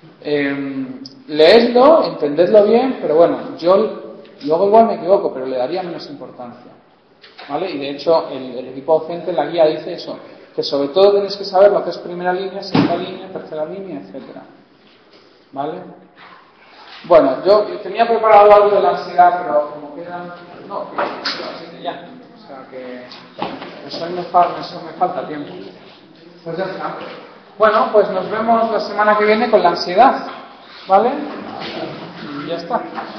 Leedlo, entendedlo bien, pero bueno, yo luego igual me equivoco, pero le daría menos importancia, ¿vale? Y de hecho el equipo docente, la guía dice eso, que sobre todo tenéis que saber lo que es primera línea, segunda línea, tercera línea, etcétera, ¿vale? Bueno, yo tenía preparado algo de la ansiedad, pero como quedan... No, ya. O sea que eso me falta tiempo. Pues ya está. Bueno, pues nos vemos la semana que viene con la ansiedad, ¿vale? Y ya está.